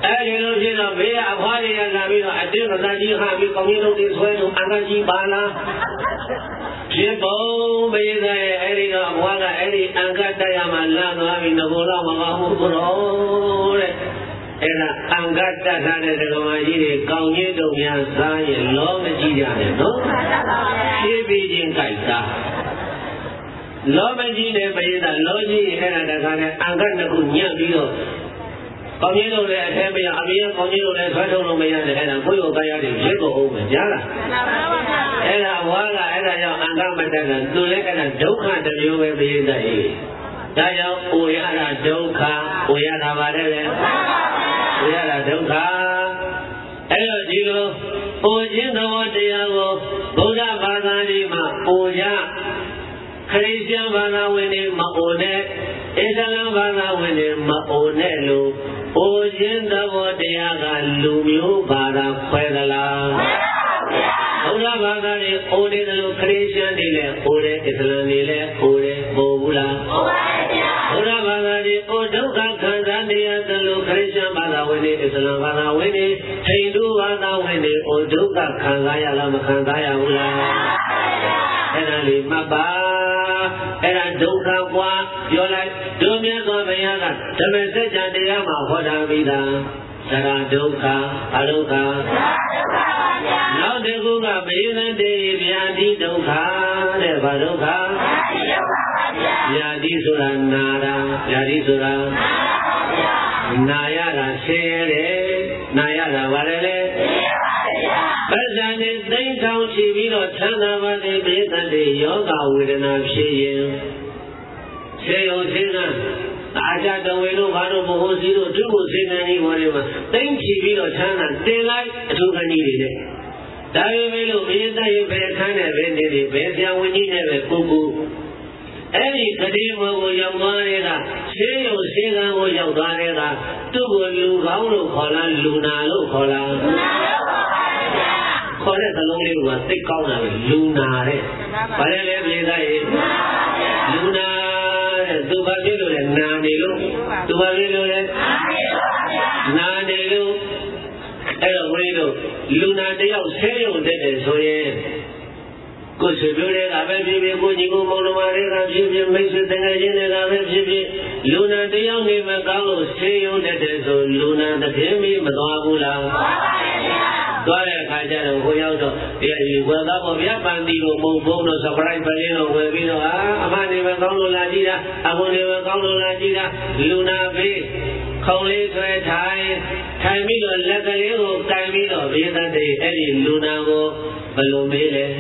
အဲဒီလိုဖြစ်တော့ဘေးကအဖွားတွေကလာပြီးတော့အတင်းကစားကြီးဟာပြီးကောင်းကြီးတို့တွေဆွဲလို့အန်ကကြီးပါလားဖြစ်ပုံဘေးသားရဲ့အဲဒီတော့အဖွားကအဲဒီအန်ကတက်ရမှလမ်းသွားပြီးငကိုတော့မကောင်းဘူးတော့တဲ့အဲ့ဒါအန်ကတက်ထားတဲ့ဒကမာကြီးတွေကောင်းကြီးတို့များစားရင်လောမကြည့်ကြနဲ့နော်ဖြည်းပြီးချင်းကြိုက်စားလောမကြီးနဲ့ဘေးသားလောကြီးအဲ့ဒါတခါနဲ့အန်ကနှစ်ခုညှပ်ပြီးတော့ကောင်းကြီးတို့လည်းအထဲမရအမေကောင်းကြီးတို့လည်းဆွဲထုတ်လို့မရတယ်အဲ့ဒါကိုယ့်ရောတရားတွေဖြစ်ကုန်အောင်ပဲကြားလားအဲ့ဒါဝါကအဲ့ဒါကြောင့်အင်္ဂမတ္တကသူလည်းအဲ့ဒါဒုက္ခတစ်မျိုးပဲပြည့်တဲ့ဤဒါကြောင့်အိုရတာဒုက္ခအိုရတာပါတယ်လေအိုရတာဒုက္ခအဲ့တော့ဒီလိုအိုခြင်းသဘောတရားကိုဘုရားဘာသာကြီးမှာအိုရခရစ်ယာန်ဘာသာဝင်တွေမအိုနဲ့အစ္စလာမ်ဘာသာဝင်တွေမအိုနဲ့လို့အိုခြင်းသဘောတရားကလူမျိုးဘာသာခွဲသလားဘုရားဘာသာတွေအိုနေတယ်လို့ခရစ်ယာန်တွေလည်းအိုတယ်အစ္စလာမ်တွေလည်းအိုတယ်မဟုတ်ဘူးလားအိုပါဗျာဘုရားဘာသာတွေအိုဒုက္ခခံစားနေရတယ်လို့ခရစ်ယာန်ဘာသာဝင်တွေအစ္စလာမ်ဘာသာဝင်တွေဟိန္ဒူဘာသာဝင်တွေအိုဒုက္ခခံစားရလားမခံစားရဘူးလားအဲ့ဒါလေးမှတ်ပါအဲ့ဒါဒုက္ခကွာပြောလိုက်ဒုမြတ်သောဘုရားကဓမ္မစကြာတရားမှာဟောထားပြီးသားသရဒုက္ခအဒုက္ခနောက်တစ်ခုကဘေးနဲ့တေဗျာတိဒုက္ခတဲ့ဘာဒုက္ခဗျာတိဆိုတာနာတာဗျာတိဆိုတာနာရတာဆင်းရဲတယ်နာရတာဘာလဲလဲပတ်စံနဲ့သိမ့်ထောင်ချပြီးတော့သံသာပါတိဘေးတည်းယောဂဝေဒနာဖြစ်ရင်ဆေယုံစေကအာကြတော်ဝေလို့ဘာလို့ဘ ਹੁ စီတို့သူ့ကိုစေကံကြီးခေါ်တယ်မှာသိမ့်ချပြီးတော့သံသာတင်လိုက်အထုခဏကြီးတွေနဲ့ဒါပေမဲ့လို့ဘေးတည်းပဲခန်းနဲ့ပဲနေတယ်ပဲဆရာဝန်ကြီးနဲ့ပဲကိုကိုအဲ့ဒီတတိဘကိုရောက်သွားတဲ့ကဆေးရုံဆေးကံကိုရောက်သွားတဲ့ကသူ့ကိုလူကောင်းလို့ခေါ်လားလူနာလို့ခေါ်လားလူနာလို့ခေါ်ပါဗျာခေါ်တဲ့သလုံးလေးကသိကောင်းတာပဲလူနာတဲ့ဘာလဲလဲပြေသားရေလူနာတဲ့သူဘာဖြစ်လို့လဲနာနေလို့သူဘာဖြစ်လို့လဲနာနေလို့အဲ့တော့ဘုရားတို့လူနာတယောက်ဆေးရုံတက်တယ်ဆိုရင်ကိုယ်ဆွေမျိုးတွေကပဲဖြစ်ဖြစ်ကိုညီကိုမောင်နှမတွေကဖြစ်ဖြစ်မိတ်ဆွေတငယ်ချင်းတွေကပဲဖြစ်ဖြစ်လူနာတယောက်နေမကောင်းလို့ဆေးရုံတက်တယ်ဆိုလူနာတပြင်းပြီးမသွားဘူးလားသွားပါရဲ့ဗျာသွားတဲ့အခါကျတော့ကိုရောက်တော့ဒီဝယ်သားပေါ်ဗျာပန်တီကိုမုံဖုံးတော့ surprise ပလင်းတော့ဝယ်ပြီးတော့အမနေမကောင်းလို့လာကြည့်တာအကိုနေမကောင်းလို့လာကြည့်တာလူနာဘေးခေါင်းလေးဆွဲထိုင်ပြီးတော့လက်ကလေးကိုကင်ပြီးတော့ဘေးသက်တဲ့အဲ့ဒီလူနာကိုဘယ်လိုမေးလဲ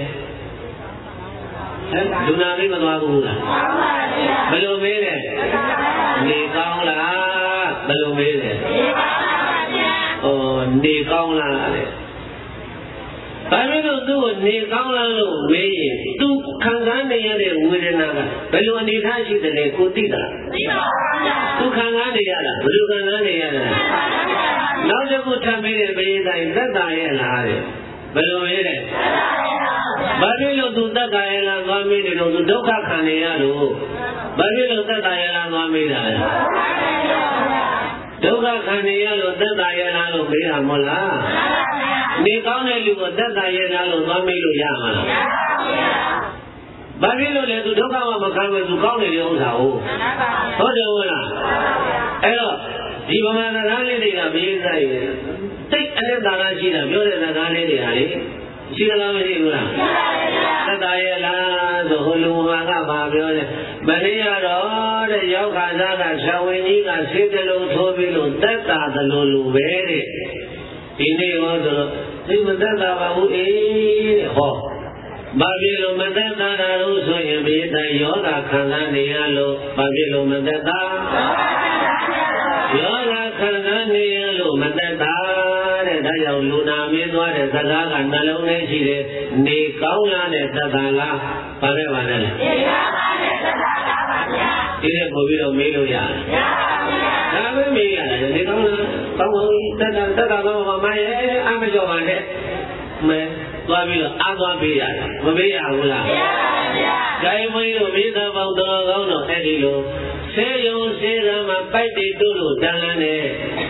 လူနာမေးမသွားဘူးလားဘယ်လိုမေးလဲနေကောင်းလားဘယ်လိုမေးလဲနေကောင်းလားတဲ့ဘာလို့သူ့ကိုနေကောင်းလားလို့မေးရင်သူခံစားနေရတဲ့ဝေဒနာကဘယ်လိုအနေထားရှိတယ်လဲကိုသိတာသိပါဘူးသူခံစားနေရလားဘယ်လိုခံစားနေရလဲနောက်တစ်ခုထပ်မေးတဲ့ဘေးတိုင်းသက်သာရဲ့လားတဲ့ဘယ်လိုမေးလဲဘာဖြစ်လို့သူသက်သာရဲ့လားသွားမေးတယ်လို့သူဒုက္ခခံနေရလို့ဘာဖြစ်လို့သက်သာရဲ့လားသွားမေးတာလဲဒုက္ခခံနေရလို့သက်သာရဲ့လားလို့မေးတာမဟုတ်လားနေကောင်းတဲ့လူကိုသက်သာရဲ့လားလို့သွားမေးလို့ရမှာလားဘာဖြစ်လို့လဲသူဒုက္ခမှမခံဘူးသူကောင်းနေတဲ့ဥစ္စာဟုတ်တယ်ဟုတ်လားအဲ့တော့ဒီဗမာစကားလေးတွေကမေးစားရင်သိအလက်သာလားရှိတာပြောတဲ့စကားလေးတွေဟာလေရှိသလားမရှိဘူးလားသက်သာရဲ့လားဆိုဟိုလူမာကပါပြောတယ်မနေ့ကတော့တဲ့ရောက်ခါစားကဆဝင်းကြီးကဆေးတလုံးထိုးပြီးလို့သက်သာသလိုလိုပဲတဲ့ဒီနေ့ဟောဆိုတော့ဒီမသက်သာပါဘူးတဲ့ဟောဘာဖြစ်လို့မသက်သာတာလို့ဆိုရင်ဘေးတိုင်းယောဂခံစားနေရလို့ဘာဖြစ်လို့မသက်သာယောဂခံစားနေရလို့မသက်သာတဲ့ဒါကြောင့်လူနာမင်းသွားတဲ့စကားကနှလုံးထဲရှိတယ်နေကောင်းလားနဲ့သက်သာလားဘာနဲ့ပါလဲနေကောင်းလားနဲ့သက်သာလားပါဗျာဒီနဲ့ပို့ပြီးတော့မေးလို့ရတယ်ရပါဗျာဒါပဲမေးရတယ်နေကောင်းလားကောင်းပါဘူးသက်သာတော့မရဲ့အမကြော်ပါနဲ့မဲသွားပြီးတော့အားသွားပေးရတယ်မပေးရဘူးလားမရပါဘူးဗျာဒါရင်မင်းတို့မိသားပေါင်းတော်ကောင်းတော့အဲ့ဒီလိုဆေးရုံဆေးကမှာပိုက်တီတို့လို့တန်လန်းနေဆ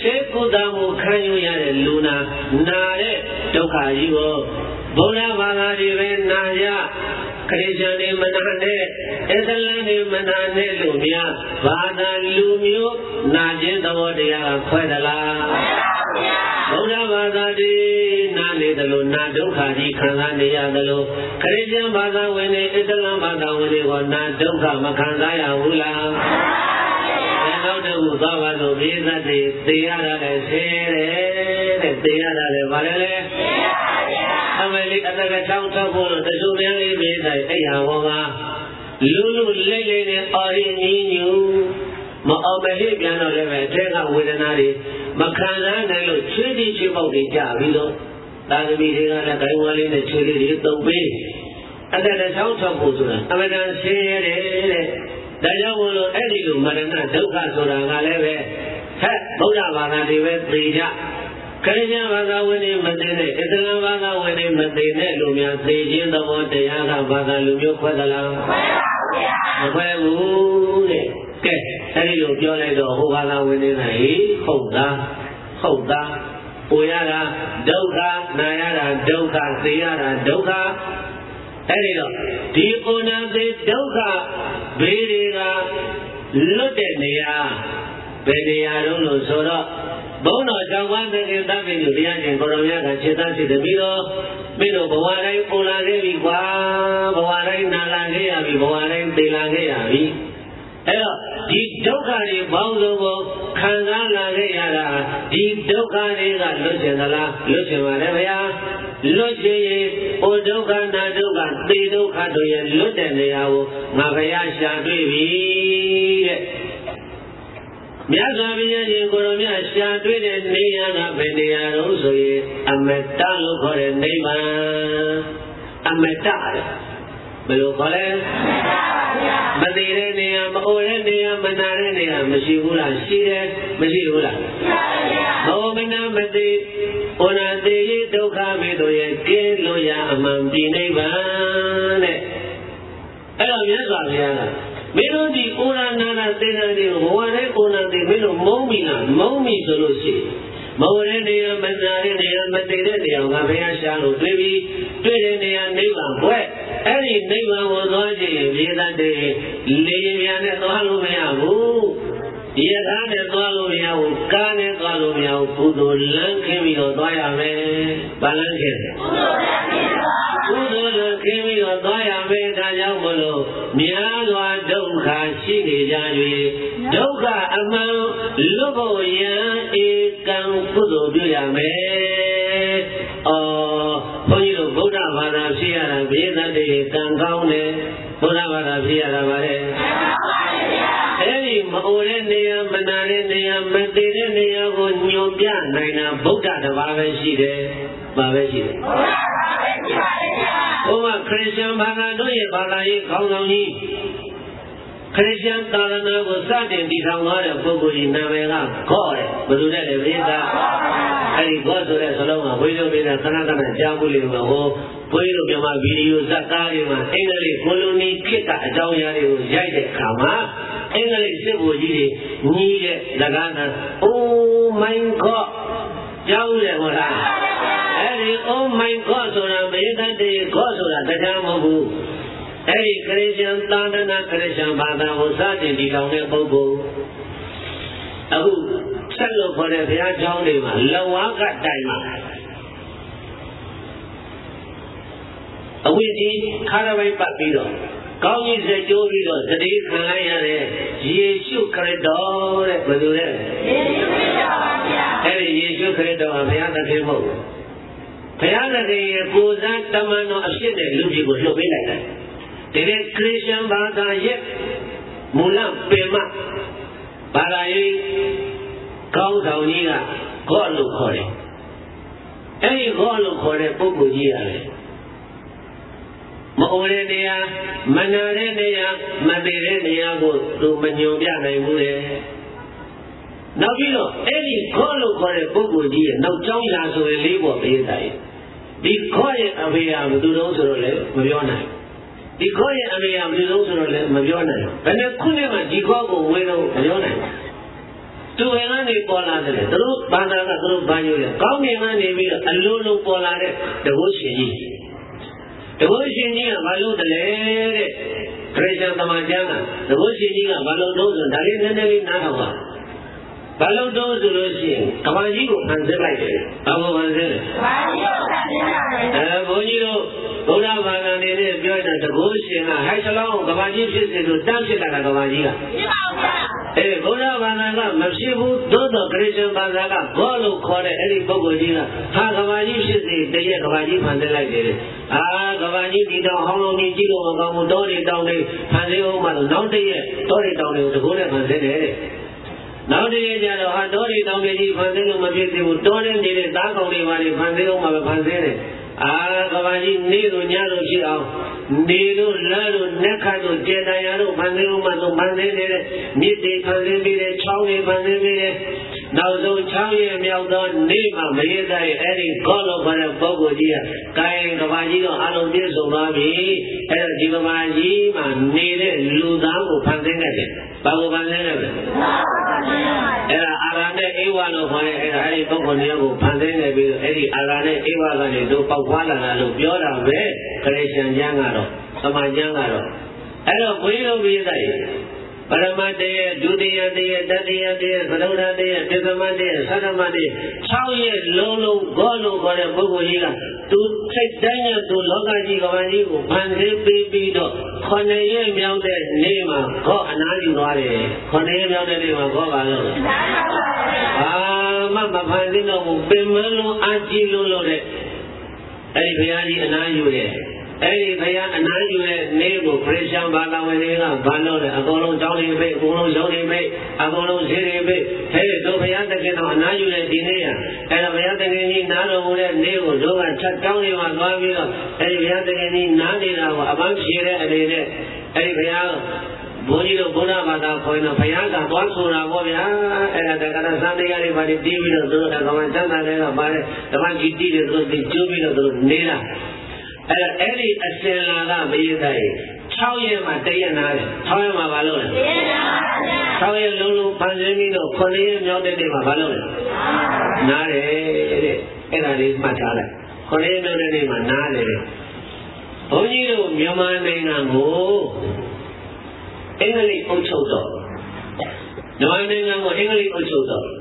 ဆေကုသမှုခံယူရတဲ့လူနာတဲ့ဒုက္ခကြီးကိုဗုဒ္ဓဘာသာတွေပဲနာရခရစ်ယာန်တွေမနာနဲ့အစ္စလာမ်တွေမနာနဲ့လို့များဘာသာလူမျိုးနာခြင်းသဘောတရားခွဲသလားဗုဒ္ဓဘာသာတွေနာနေတယ်လို့နာဒုက္ခကြီးခံစားနေရတယ်လို့ခရစ်ယာန်ဘာသာဝင်တွေအစ္စလာမ်ဘာသာဝင်တွေကနာဒုက္ခမခံစားရဘူးလားနောက်တစ်ခုသွားပါလို့ဘေးသက်တွေသိရတာလည်းဆင်းတယ်တဲ့သိရတာလည်းဗါလဲလေအမေလေးအတကချောင်းထောက်ဖို့လို့တချို့များလေးဘေးသက်အဲ့ဟာဘောကလူလူလိမ့်လိမ့်နဲ့အော်ရင်းကြီးညူမအောင်မဟိပြန်တော့လည်းပဲအထက်ကဝေဒနာတွေမခံစားနိုင်လို့ချွေးတိချွေးပေါက်တွေကြပြီးတော့သာသမီတွေကလည်းဂိုင်းဝါလေးနဲ့ချွေးလေးတွေတုံပေးအတကချောင်းထောက်ဖို့ဆိုတာအမှန်တန်ဆင်းရဲတယ်တဲ့ဒါကြောင့်မို့လို့အဲ့ဒီလိုမရဏဒုက္ခဆိုတာကလည်းပဲဟဲ့ဗုဒ္ဓဘာသာတွေပဲသိကြခရစ်ယာန်ဘာသာဝင်တွေမသိနဲ့အစ္စလာမ်ဘာသာဝင်တွေမသိနဲ့လူများသိခြင်းသဘောတရားကဘာသာလူမျိုးခွဲသလားမခွဲဘူးတဲ့ကဲအဲ့ဒီလိုပြောလိုက်တော့ဟိုဘာသာဝင်တွေကဟုတ်သားပူရတာဒုက္ခနာရတာဒုက္ခသိရတာဒုက္ခအဲ့ဒီတော့ဒီဩနာသိဒုက္ခဘေးတွေကလွတ်တဲ့နေရာဘယ်နေရာတော့လို့ဆိုတော့ဘုန်းတော်ကြောင့်ဝါသခင်သဗ္ဗညုတရားရှင်ကိုရောမြတ်ကခြေသားရှိတယ်ပြီးတော့မင်းတို့ဘဝတိုင်းပေါ်လာခဲ့ပြီကွာဘဝတိုင်းနာလာခဲ့ရပြီဘဝတိုင်းသိလာခဲ့ရပြီအဲ့တော့ဒီဒုက္ခတွေပေါင်းစုံကိုခံစားလာခဲ့ရတာဒီဒုက္ခတွေကလွတ်ချင်သလားလွတ်ချင်ပါလေဗျာလွတ်ချင်ရင်ဟိုဒုက္ခနာဒုက္ခသေဒုက္ခတို့ရဲ့လွတ်တဲ့နေရာကိုငါဘုရားရှာတွေ့ပြီတဲ့မြတ်စွာဘုရားရှင်ကိုရောမြတ်ရှာတွေ့တဲ့နေရာကဘယ်နေရာတော့ဆိုရင်အမတလို့ခေါ်တဲ့နိဗ္ဗာန်အမတဘယ်လိုခေါ်လဲမသေးတဲ့နေရာမအိုတဲ့နေရာမနာတဲ့နေရာမရှိဘူးလားရှိတယ်မရှိဘူးလားမအိုမနာမသေးဩနာသေးရဒုက္ခမေတို့ရဲ့ကင်းလို့ရအမှန်ပြိနိဗ္ဗာန်တဲ့အဲ့တော့မြတ်စွာဘုရားကမင်းတို့ဒီဩရာနာနာသေနာတွေကိုဘဝတိုင်းဩနာသေးမင်းတို့မုံပြီလားမုံပြီဆိုလို့ရှိရင်မဝရနေရမနာတဲ့နေရာမတည်တဲ့နေရာကဘုရားရှာလို့တွေ့ပြီးတွေ့တဲ့နေရာနိဗ္ဗာန်ဘွဲ့အဲ့ဒီနိဗ္ဗာန်ကိုသွားကြည့်ရင်မြေသားတွေလေယာဉ်နဲ့သွားလို့မရဘူးဒီရထားနဲ့သွားလို့မရဘူးကားနဲ့သွားလို့မရဘူးကုသိုလ်လမ်းခင်းပြီးတော့သွားရမယ်ဘာလမ်းခင်းကုသိုလ်လမ်းခင်းပြီးတော့သွားရမယ်ဒါကြောင့်မလို့များစွာဒုက္ခရှိနေကြ၍ဒုက္ခအမှန်လွတ်ဖို့ရန်ဧကံကုသိုလ်ပြုရမယ်။ဘုန်းကြီးတို့ဗုဒ္ဓဘာသာဖြစ်ရတာဘေးသတ္တေကံကောင်းတယ်ဗုဒ္ဓဘာသာဖြစ်ရတာပါလေ။အဲဒီမအိုတဲ့နေရာမနာတဲ့နေရာမတည်တဲ့နေရာကိုညွန်ပြနိုင်တာဗုဒ္ဓတစ်ပါးပဲရှိတယ်။ဘာပဲရှိတယ်။ဘုရားခရစ်ယာန်ဘာသာတို့ရဲ့ဘာသာရေးခေါင်းဆောင်ကြီးခရစ်ယာန်သာသနာကိုစတင်တည်ထောင်သွားတဲ့ပုဂ္ဂိုလ်ကြီးနာမည်ကဂေါတဲ့ဘယ်သူလဲပြိဿအဲဒီဂေါဆိုတဲ့စလုံးကဘုန်းကြီးတို့ပြည်ခဏခဏကြားဖို့လို့ဟောဘုန်းကြီးတို့မြန်မာဗီဒီယိုဇာတ်ကားတွေမှာအင်္ဂလိပ်ကိုလိုနီခေတ်ကအကြောင်းအရာတွေကိုရိုက်တဲ့အခါမှာအင်္ဂလိပ်စစ်ဗိုလ်ကြီးတွေညီးတဲ့လကားနာ Oh my God ကြားဦးတယ်ဟုတ်လားအဲဒီ Oh my God ဆိုတာမေတ္တာတေဂေါဆိုတာတရားမဟုတ်ဘူးအဲ့ဒီခရစ်ယာန်သာသနာခရစ်ယာန်ဘာသာကိုစတင်တည်ထောင်တဲ့ပုဂ္ဂိုလ်အခုဆက်လို့ခေါ်တဲ့ဘုရားကျောင်းတွေမှာလဝါကတိုင်မှာအဝိဇ္ဇီခါရဝိပတ်ပြီးတော့ကောင်းကြီးစကြိုးပြီးတော့တတိခံလိုက်ရတဲ့ယေရှုခရစ်တော်တဲ့ဘယ်သူလဲယေရှုခရစ်တော်ပါဗျာအဲ့ဒီယေရှုခရစ်တော်ကဘုရားသခင်မဟုတ်ဘုရားသခင်ရဲ့ကိုယ်စားတမန်တော်အဖြစ်နဲ့လူကြီးကိုလှုပ်ပေးလိုက်တယ်ဒီနေ့ခရစ်ယာန်ဘာသာရဲ့မူလပင်မဘာသာရေးကောင်းဆောင်ကြီးကဂေါလို့ခေါ်တယ်အဲဒီဂေါလို့ခေါ်တဲ့ပုဂ္ဂိုလ်ကြီးရတယ်မအိုတဲ့နေရာမနာတဲ့နေရာမတည်တဲ့နေရာကိုသူမညွန်ပြနိုင်ဘူးလေနောက်ပြီးတော့အဲ့ဒီခေါ်လို့ခေါ်တဲ့ပုဂ္ဂိုလ်ကြီးရဲ့နောက်ကျောင်းရာဆိုရင်လေးပေါ်ပေးတာရဲ့ဒီခေါ်ရဲ့အဖေကဘယ်သူတုံးဆိုတော့လည်းမပြောနိုင်ဒီခေါ်ရဲ့အမေကဘယ်လိုဆိုတော့လည်းမပြောနိုင်ဘူးဘယ်နဲ့ခုနှစ်မှဒီခေါ်ကိုဝင်တော့မပြောနိုင်ဘူးသူဝင်ကနေပေါ်လာတယ်သူတို့ဘာသာကသူတို့ဘာပြောလဲကောင်းမြင်ကနေပြီးတော့အလိုလိုပေါ်လာတဲ့တကုရှင်ကြီးတကုရှင်ကြီးကဘာလို့တလဲတဲ့ခရစ်ယာန်သမာကျမ်းကတကုရှင်ကြီးကဘာလို့တော့ဆိုဒါလေးနည်းနည်းလေးနားထောင်ပါဘာလို့တော့ဆိုလို့ရှိရင်ကဘာကြီးကိုဖန်ဆင်းလိုက်တယ်ဘာကိုဖန်ဆင်းလဲကဘာကြီးကိုဖန်ဆင်းလိုက်ဘုန်းကြီးတို့ဘုရားဘာသာနေနဲ့ပြောတဲ့တကုရှင်ကဟိုက်စလောင်းကဘာကြီးဖြစ်စေလို့တန်းဖြစ်လာတာကဘာကြီးကဖြစ်ပါဘူးဘုရားဘာသာကမဖြစ်ဘူးသို့တော့ခရစ်ယာန်ဘာသာကဘောလို့ခေါ်တဲ့အဲ့ဒီပုဂ္ဂိုလ်ကြီးကဟာကဘာကြီးဖြစ်စေတည်းကဘာကြီးဖန်ဆင်းလိုက်တယ်အာကဘာကြီးဒီတောင်ဟောင်းလုံးကြီးကြည့်လို့မကောင်းဘူးတောတွေတောင်တွေဖန်ဆင်းအောင်မှလို့နောက်တည့်ရဲ့တောတွေတောင်တွေကိုတကုနဲ့ဖန်ဆင်းတယ်တဲ့နောက်တည့်ကြတော့ဟာတောတွေတောင်တွေကြီးဖန်ဆင်းလို့မဖြစ်သေးဘူးတောထဲနေတဲ့သားကောင်တွေပါလေဖန်ဆင်းအောင်မှပဲဖန်ဆင်းတယ်အာကဘာကြီးနေလို့ညလို့ရှိအောင်နေလို့လမ်းလို့နက်ခတ်လို့ကျေတရားလို့ဖန်ဆင်းလို့မှဆိုဖန်ဆင်းနေတဲ့မြစ်တွေဖန်ဆင်းပြီးတယ်ချောင်းတွေဖန်ဆင်းပြီးတယ်နောက်ဆုံးချောင်းရဲ့မြောက်သောနေမှာမရတဲ့အဲ့ဒီကောလို့ခေါ်တဲ့ပုဂ္ဂိုလ်ကြီးကကိုင်းကဘာကြီးတော့အလုံးပြည့်စုံသွားပြီအဲ့တော့ဒီကဘာကြီးမှာနေတဲ့လူသားကိုဖန်ဆင်းခဲ့တယ်ဘာကိုဖန်ဆင်းလဲအဲ့ဒါအာရနဲ့အေဝါလို့ခေါ်တဲ့အဲ့ဒါအဲ့ဒီပုဂ္ဂိုလ်မျိုးကိုဖန်ဆင်းနေပြီးတော့အဲ့ဒီအာရနဲ့အေဝါကနေတို့ပေါက်ဖွာလာတာလို့ပြောတာပဲခရစ်ယာန်ကျမ်းကတော့သမာကျမ်းကတော့အဲ့တော့ဘုရားပြည့်တဲ့ပရမတ္တရဲ့ဒုတိယတရဲ့တတိယတရဲ့သရုဒ္ဓတရဲ့ပြသမတရဲ့သတ္တမတရဲ့6ရဲ့လုံးလုံးဂေါလို့ခေါ်တဲ့ပုဂ္ဂိုလ်ကြီးကသူစိတ်တိုင်းနဲ့သူလောကကြီးကဘာကြီးကိုဖန်ဆင်းပြီးတော့9ရက်မြောက်တဲ့နေ့မှာဂေါအနားယူသွားတယ်9ရက်မြောက်တဲ့နေ့မှာဂေါပါလို့အာမဖန်ဆင်းတော့ပင်မလုံးအကြည့်လို့တဲ့အဲ့ဒီဘုရားကြီးအနားယူတယ်အဲ့ဒီဘုရားအနားယူတဲ့နေ့ကိုခရစ်ယာန်ဘာသာဝင်တွေကဘာလို့လဲအကုန်လုံးကျောင်းတွေပိတ်အကုန်လုံးရုံးတွေပိတ်အကုန်လုံးဈေးတွေပိတ်ဟဲ့တို့ဘုရားတခင်တော်အနားယူတဲ့ဒီနေ့ရအဲ့ဒါဘုရားတခင်ကြီးနားတော်မူတဲ့နေ့ကိုတို့ကချက်တောင်းနေမှာသွားပြီးတော့အဲ့ဒီဘုရားတခင်ကြီးနားနေတာကိုအပန်းဖြေတဲ့အနေနဲ့အဲ့ဒီဘုရားဘုန်းကြီးတို့ဘုရားဘာသာခေါ်ရင်တော့ဘုရားကသွားဆိုတာပေါ့ဗျာအဲ့ဒါတက္ကရာသံတရားတွေပါတီးပြီးတော့သူတို့ကမှစမ်းတာတွေကပါတယ်ဓမ္မကြီးတီးတယ်သူတို့ကျိုးပြီးတော့သူတို့နေတာအဲ့ဒီအစင်လာကမရတဲ့6ရက်မှာတည့်ရနာတယ်6ရက်မှာဘာလုပ်လဲ6ရက်လုံးလုံးဖန်ဆင်းပြီးတော့9ရက်မြောက်တဲ့နေ့မှာဘာလုပ်လဲနားတယ်တဲ့အဲ့ဒါလေးမှတ်ထားလိုက်9ရက်မြောက်တဲ့နေ့မှာနားတယ်ဘုန်းကြီးတို့မြန်မာနိုင်ငံကိုအင်္ဂလိပ်အုပ်ချုပ်တော့မြန်မာနိုင်ငံကိုအင်္ဂလိပ်အုပ်ချုပ်တော့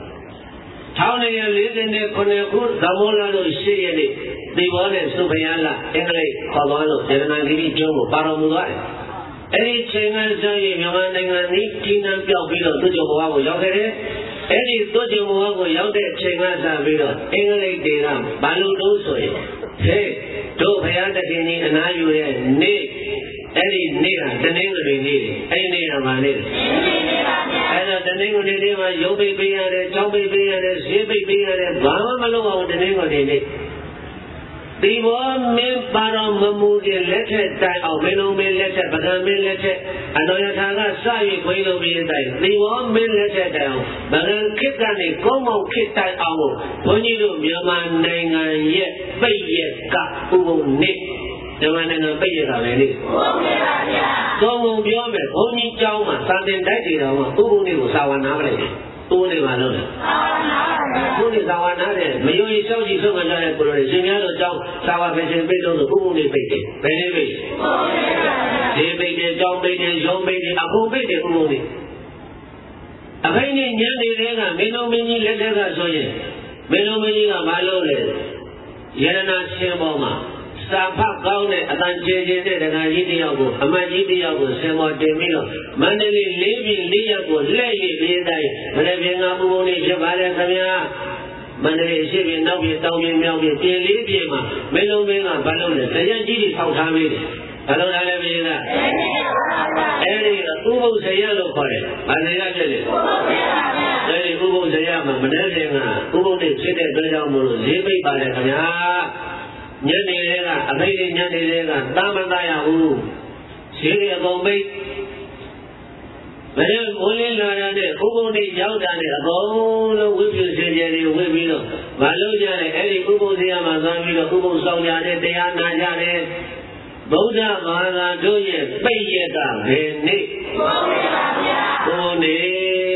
1949ခုသမောလာလို့8ရက်နေ့ဒီဘောနဲ့စုဖယားလာအင်္ဂလိပ်ခေါ်သွားလို့ဒေသနာဂိရိကျွန်းကိုပါတော်မူသွားတယ်။အဲဒီချိန်ကစရင်မြန်မာနိုင်ငံนี้ကြီးနှံပြောက်ပြီးတော့သူ့ကျော်ဘဝကိုရောက်ခဲ့တယ်။အဲဒီသူ့ကျော်ဘဝကိုရောက်တဲ့အချိန်ကစပြီးတော့အင်္ဂလိပ်တွေကဘာလို့လို့ဆိုရင်ဟဲ့တို့ဘုရားတခင်ကြီးအနားယူရဲ့နေ့အဲ့ဒီနေ့ကတနင်္ဂနွေနေ့အဲ့ဒီနေ့ကဘာနေ့လဲအဲ့တော့တနင်္ဂနွေနေ့မှာရုပ်ပိတ်ပေးရတယ်ကြောင်းပိတ်ပေးရတယ်ဈေးပိတ်ပေးရတယ်ဘာမှမလုပ်အောင်တနင်္ဂနွေနေ့ဒီဘောမင်းပါတော်မမူတဲ့လက်ထက်တိုင်အောင်မင်းတို့မင်းလက်ထက်ပကံမင်းလက်ထက်အတော်ရထာကစ၍ခွေးလိုပြီးတိုင်ဒီဘောမင်းလက်ထက်တိုင်အောင်ပကံခေတ်ကနေကုန်းမောင်ခေတ်တိုင်အောင်ဘုန်းကြီးတို့မြန်မာနိုင်ငံရဲ့ပိတ်ရကဥပုံနေ့မြန်မာနိုင်ငံပိတ်ရတာလည်းလေဟုတ်ကဲ့ပါဗျာသုံးပုံပြောမယ်ဘုန်းကြီးကျောင်းမှာစာသင်တိုက်တွေတော်မှာဥပုံနေ့ကိုစာဝနာမလိုက်ဘူးဥပုံနေ့မှာလို့လေစာဝနာဘုန်းကြီးစာဝနာတဲ့မယုံကြည်ရှောက်ကြည့်ဆုံးမကြတဲ့ကိုယ်တော်ရှင်များတို့ကျောင်းစာဝပဲရှင်ပိတ်လို့ဥပုံနေ့ပိတ်တယ်ဘယ်နေ့ပိတ်ဟုတ်ကဲ့ပါဗျာဒီပိတ်တယ်ကျောင်းပိတ်တယ်ရုံးပိတ်တယ်အကုန်ပိတ်တယ်ဥပုံနေ့အခိုင်နဲ့ညနေတွေကမင်းတို့မင်းကြီးလက်ထက်ကဆိုရင်မင်းတို့မင်းကြီးကမလုပ်လေယရနာရှင်ပေါ်မှာစာဖတ်ကောင်းတဲ့အတန်ကျေကျေတဲ့ဒကာကြီးတယောက်ကိုအမတ်ကြီးတယောက်ကိုဆင်မော်တင်ပြီးတော့မန္တလေး၄ပြည်၄ရက်ကိုလှည့်ရည်ပြေးတိုင်းမနေ့ပြင်ကပူပုံလေးဖြစ်ပါလေခင်ဗျာမန္တလေးရှိပြင်နောက်ပြင်တောင်ပြင်မြောက်ပြင်ပြင်၄ပြင်မှာမင်းလုံးမင်းကဘာလို့လဲတရားကြီးတွေဆောက်ထားပြီးတယ်ဘာလို့လဲပြေးကအဲ့ဒီဥပုသ်ဇယလို့ခေါ်တယ်ဗာဇယဖြစ်တယ်အဲ့ဒီဥပုသ်ဇယမှာမနေ့ပြင်ကဥပုသ်နေ့ဖြစ်တဲ့အတွက်ကြောင့်မို့လို့ဈေးပိတ်ပါလေခင်ဗျာညနေလေးကအဖိတ်ညနေလေးကတာမတရဘူးဈေးရအကုန်ပိတ်မင်းဘုန်းလေးလာတဲ့ဥပုံနေ့ရောက်တာနဲ့အကုန်လုံးဝိပုစင်ကြယ်တွေဝိပြီးတော့မလုပ်ကြတဲ့အဲ့ဒီဥပုံစရာမှာသွားပြီးတော့ဥပုံဆောင်ကြတဲ့တရားနာကြတဲ့ဗုဒ္ဓဘာသာတို့ရဲ့ပိတ်ရကဘယ်နေ့ဘုန်းနေတဲ့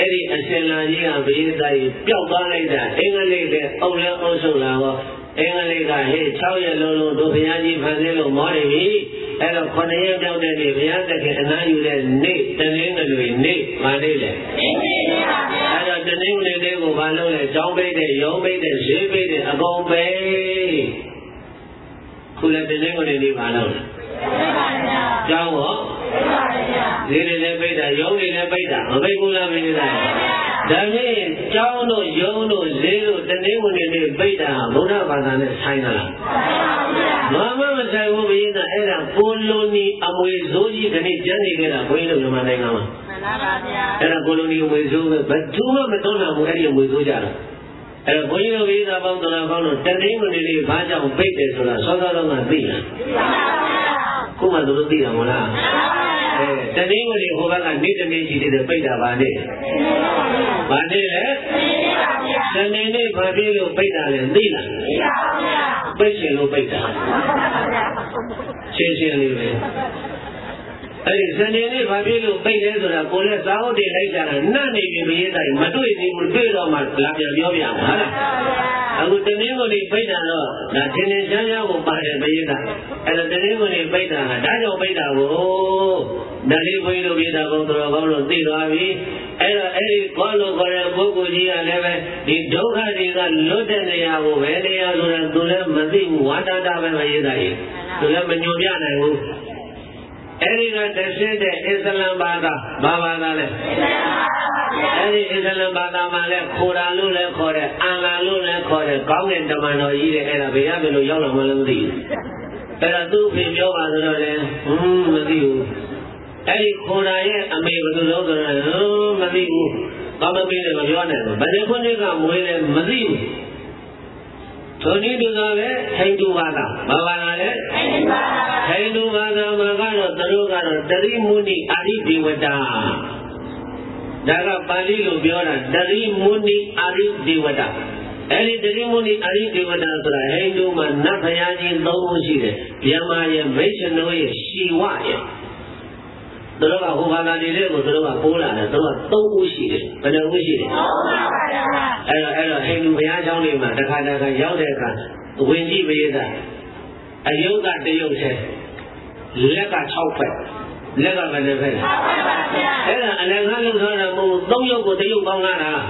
အဲ့ဒီအရှင်လာကြီးကဘုရားသားကြီးပျောက်သွားလိုက်တာအင်္ဂလိပ်လည်းအုပ်လည်းအုပ်ချုပ်လာတော့အင်္ဂလိပ်ကဟဲ့6ရက်လုံးလုံးတို့ဘုရားကြီးဖန်ဆင်းလို့မောနေပြီအဲ့တော့9ရက်ပြောင်းတဲ့နေ့ဘုရားသခင်အနားယူတဲ့နေ့တနင်္ဂနွေနေ့မနေ့လေအဲ့တော့တနင်္ဂနွေနေ့ကိုဘာလုပ်လဲကျောင်းပိတ်တဲ့ရုံးပိတ်တဲ့ဈေးပိတ်တဲ့အကုန်ပိတ်ခုလည်းတနင်္ဂနွေနေ့ဘာလုပ်လဲကျောင်းရောဈေးတွေလည်းပိတ်တာရုံးတွေလည်းပိတ်တာမပိတ်ဘူးလားမင်းသားဒါနဲ့ကျောင်းတို့ရုံးတို့ဈေးတို့တနင်္ဂနွေနေ့ပိတ်တာဗုဒ္ဓဘာသာနဲ့ဆိုင်သလားဘာမှမဆိုင်ဘူးဘုရားအဲ့ဒါကိုလိုနီအမွေစိုးကြီးခဏကျန်နေကြတာဘုန်းကြီးတို့မြန်မာနိုင်ငံမှာမှန်ပါဗျာအဲ့ဒါကိုလိုနီအမွေစိုးပဲဘယ်သူမှမသုံးနိုင်ဘူးအဲ့ဒီအမွေစိုးကြတော့အဲ့တော့ဘုန်းကြီးတို့ဘုရားပေါင်းတော်တော်ကောင်းတော့တနင်္ဂနွေနေ့ဘာကြောင့်ပိတ်တယ်ဆိုတာစောစောတော့ကသိလားခုမှသူတို့သိတာမဟုတ်လားတနင်္ဂနွေဟိုဘက်ကနေ့တစ်နေ့ရှိတယ်ပိတ်တာပါနဲ့ဘာနဲ့လဲစနေနေ့ဘာဖြစ်လို့ပိတ်တာလဲသိလားသိပါဗျာပိတ်ရှင်လို့ပိတ်တာရှင်းရှင်းလေးပဲအဲ့ဒီစနေနေ့ဘာဖြစ်လို့ပိတ်လဲဆိုတာကိုယ်လည်းစာအုပ်တွေလိုက်ကြတာနှံ့နေပြီဘရေးတိုင်းမတွေ့သေးဘူးတွေ့တော့မှလာပြန်ပြောပြမှာဟုတ်လားအခုတနင်္ဂနွေပိတ်တာတော့ဒါသင်္နေချမ်းချမ်းကိုပါတယ်ဘရေးတိုင်းအဲ့တော့တနင်္ဂနွေပိတ်တာကဒါကြောင့်ပိတ်တာကိုဒါလေးဘုန်းကြီးတို့ပြည်သားကောင်းတော်ကောင်းလို့သိသွားပြီအဲ့တော့အဲ့ဒီကောလို့ခေါ်တဲ့ပုဂ္ဂိုလ်ကြီးကလည်းပဲဒီဒုက္ခတွေကလွတ်တဲ့နေရာကိုပဲနေရာဆိုတော့သူလည်းမသိဘူးဝါတာတာပဲမရေးတာကြီးသူလည်းမညွန်ပြနိုင်ဘူးအဲ့ဒီကတရှိတဲ့အစ္စလမ်ဘာသာဘာဘာသာလဲအဲ့ဒီအစ္စလမ်ဘာသာမှာလဲခိုရာလို့လဲခေါ်တယ်အန်လာလို့လဲခေါ်တယ်ကောင်းတဲ့တမန်တော်ကြီးတဲ့အဲ့ဒါဘယ်ရဘယ်လိုရောက်လာမှလည်းမသိဘူးအဲ့ဒါသူ့ဖေပြောပါဆိုတော့လေမသိဘူးအဲ့ဒီခိုရာရဲ့အမေဘယ်လိုလုပ်ဆိုတော့မသိဘူးဘာမပေးလည်းမပြောနိုင်ဘူးဘယ်နှခုနှစ်ကမွေးလဲမသိဘူးထိုနည်းတူသောပဲဟိန္ဒူဘာသာဘာဘာသာလဲဟိန္ဒူဘာသာမှာကတော့သူတို့ကတော့တရိမုဏိအာရိဒေဝတာဒါကပါဠိလိုပြောတာတရိမုဏိအာရိဒေဝတာအဲ့ဒီတရိမုဏိအာရိဒေဝတာဆိုတာဟိန္ဒူမှာနတ်ဘုရားကြီး၃ခုရှိတယ်ဗျမရဲ့မိတ်ဆွေရဲ့ရှီဝရဲ့သူတို့ကဟိုဘာသာတွေကိုသူတို့ကပိုးလာတယ်သူတို့က၃ခုရှိတယ်ဘယ်နှခုရှိတယ်အဲ့တော့ဟိန္ဒူဘုရားကျောင်းတွေမှာတစ်ခါရောက်တဲ့အခါဝင်ကြည့်ပေးတာအယုတ်ကတရုတ်ထဲလက်က6ဖက်လက်ကဘယ်နှဖက်အဲ့ဒါအလကားလုံးထားတာမဟုတ်3ရုပ်ကိုတရုတ်ပေါင်းလာတာ